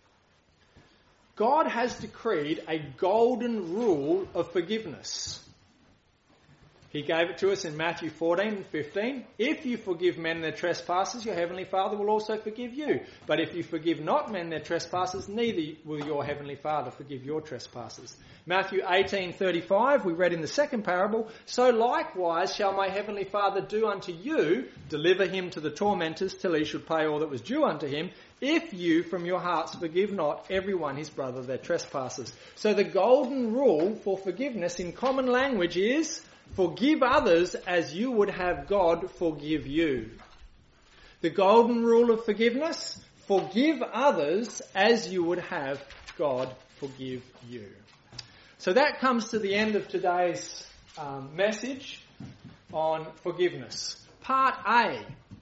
God has decreed a golden rule of forgiveness. He gave it to us in Matthew 14 and 15. "If you forgive men their trespasses, your heavenly Father will also forgive you. But if you forgive not men their trespasses, neither will your heavenly Father forgive your trespasses." Matthew 18:35, we read in the second parable, "So likewise shall my heavenly Father do unto you, deliver him to the tormentors till he should pay all that was due unto him, if you from your hearts forgive not every one his brother their trespasses." So the golden rule for forgiveness in common language is, forgive others as you would have God forgive you. The golden rule of forgiveness, forgive others as you would have God forgive you. So that comes to the end of today's message on forgiveness. Part A.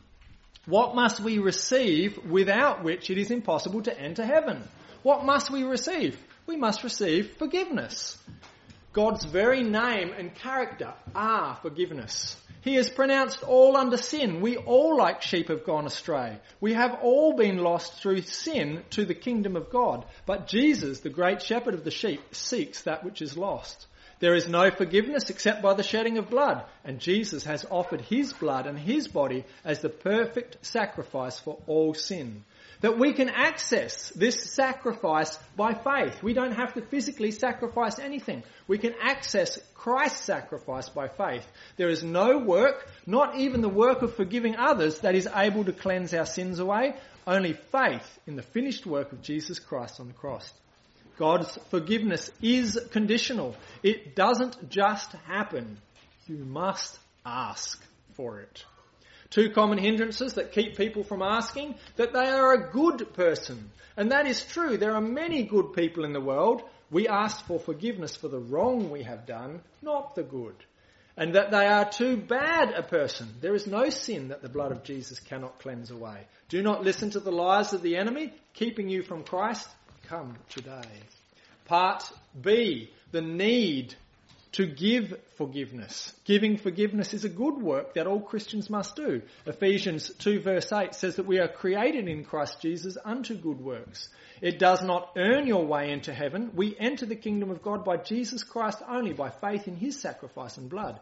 What must we receive without which it is impossible to enter heaven? What must we receive? We must receive forgiveness. God's very name and character are forgiveness. He has pronounced all under sin. We all like sheep have gone astray. We have all been lost through sin to the kingdom of God. But Jesus, the great shepherd of the sheep, seeks that which is lost. There is no forgiveness except by the shedding of blood. And Jesus has offered his blood and his body as the perfect sacrifice for all sin. That we can access this sacrifice by faith. We don't have to physically sacrifice anything. We can access Christ's sacrifice by faith. There is no work, not even the work of forgiving others, that is able to cleanse our sins away. Only faith in the finished work of Jesus Christ on the cross. God's forgiveness is conditional. It doesn't just happen. You must ask for it. Two common hindrances that keep people from asking, that they are a good person. And that is true. There are many good people in the world. We ask for forgiveness for the wrong we have done, not the good. And that they are too bad a person. There is no sin that the blood of Jesus cannot cleanse away. Do not listen to the lies of the enemy, keeping you from Christ. Come today. Part B, the need to give forgiveness. Giving forgiveness is a good work that all Christians must do. Ephesians 2 verse 8 says that we are created in Christ Jesus unto good works. It does not earn your way into heaven. We enter the kingdom of God by Jesus Christ only, by faith in his sacrifice and blood.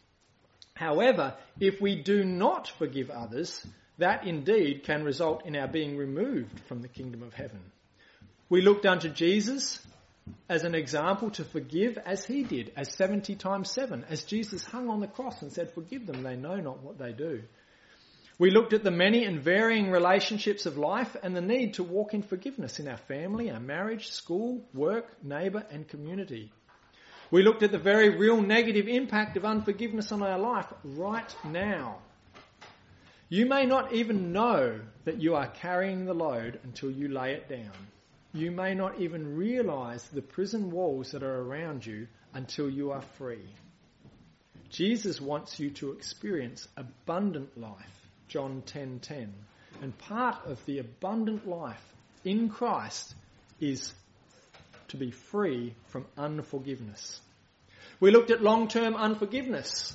However, if we do not forgive others, that indeed can result in our being removed from the kingdom of heaven. We looked unto Jesus as an example to forgive as he did, as 70 times 7, as Jesus hung on the cross and said, "Forgive them, they know not what they do." We looked at the many and varying relationships of life and the need to walk in forgiveness in our family, our marriage, school, work, neighbour and community. We looked at the very real negative impact of unforgiveness on our life right now. You may not even know that you are carrying the load until you lay it down. You may not even realise the prison walls that are around you until you are free. Jesus wants you to experience abundant life, John 10:10. And part of the abundant life in Christ is to be free from unforgiveness. We looked at long-term unforgiveness.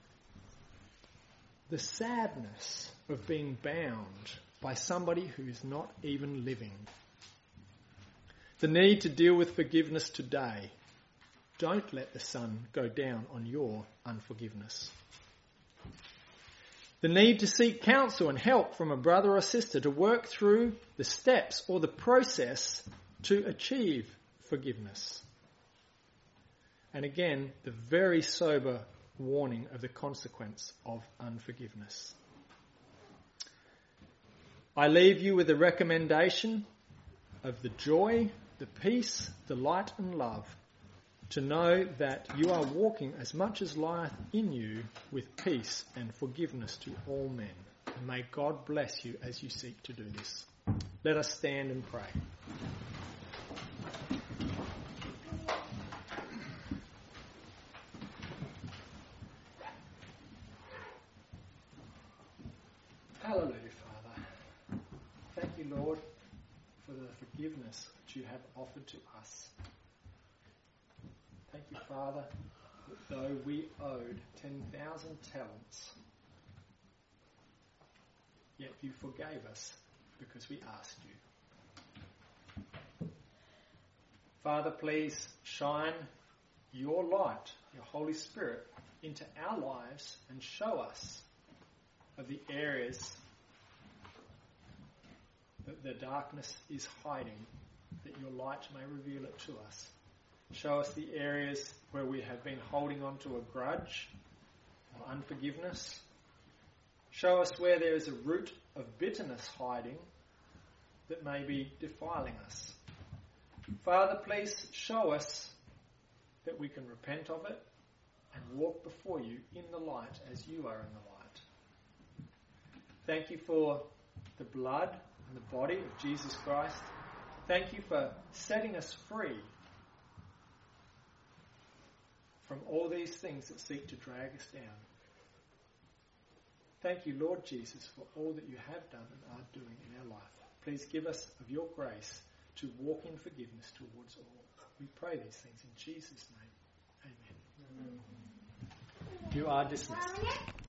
The sadness of being bound by somebody who is not even living. The need to deal with forgiveness today. Don't let the sun go down on your unforgiveness. The need to seek counsel and help from a brother or sister to work through the steps or the process to achieve forgiveness. And again, the very sober warning of the consequence of unforgiveness. I leave you with a recommendation of the joy, the peace, the light and love, to know that you are walking as much as lieth in you with peace and forgiveness to all men. And may God bless you as you seek to do this. Let us stand and pray. Hallelujah, Father. Thank you, Lord, for the forgiveness which you have offered to us. Thank you, Father, that though we owed 10,000 talents, yet you forgave us because we asked you. Father, please shine your light, your Holy Spirit, into our lives and show us of the areas that the darkness is hiding, that your light may reveal it to us. Show us the areas where we have been holding on to a grudge or unforgiveness. Show us where there is a root of bitterness hiding that may be defiling us. Father, please show us that we can repent of it and walk before you in the light as you are in the light. Thank you for the blood and the body of Jesus Christ. Thank you for setting us free from all these things that seek to drag us down. Thank you, Lord Jesus, for all that you have done and are doing in our life. Please give us of your grace to walk in forgiveness towards all. We pray these things in Jesus' name. Amen. You are dismissed.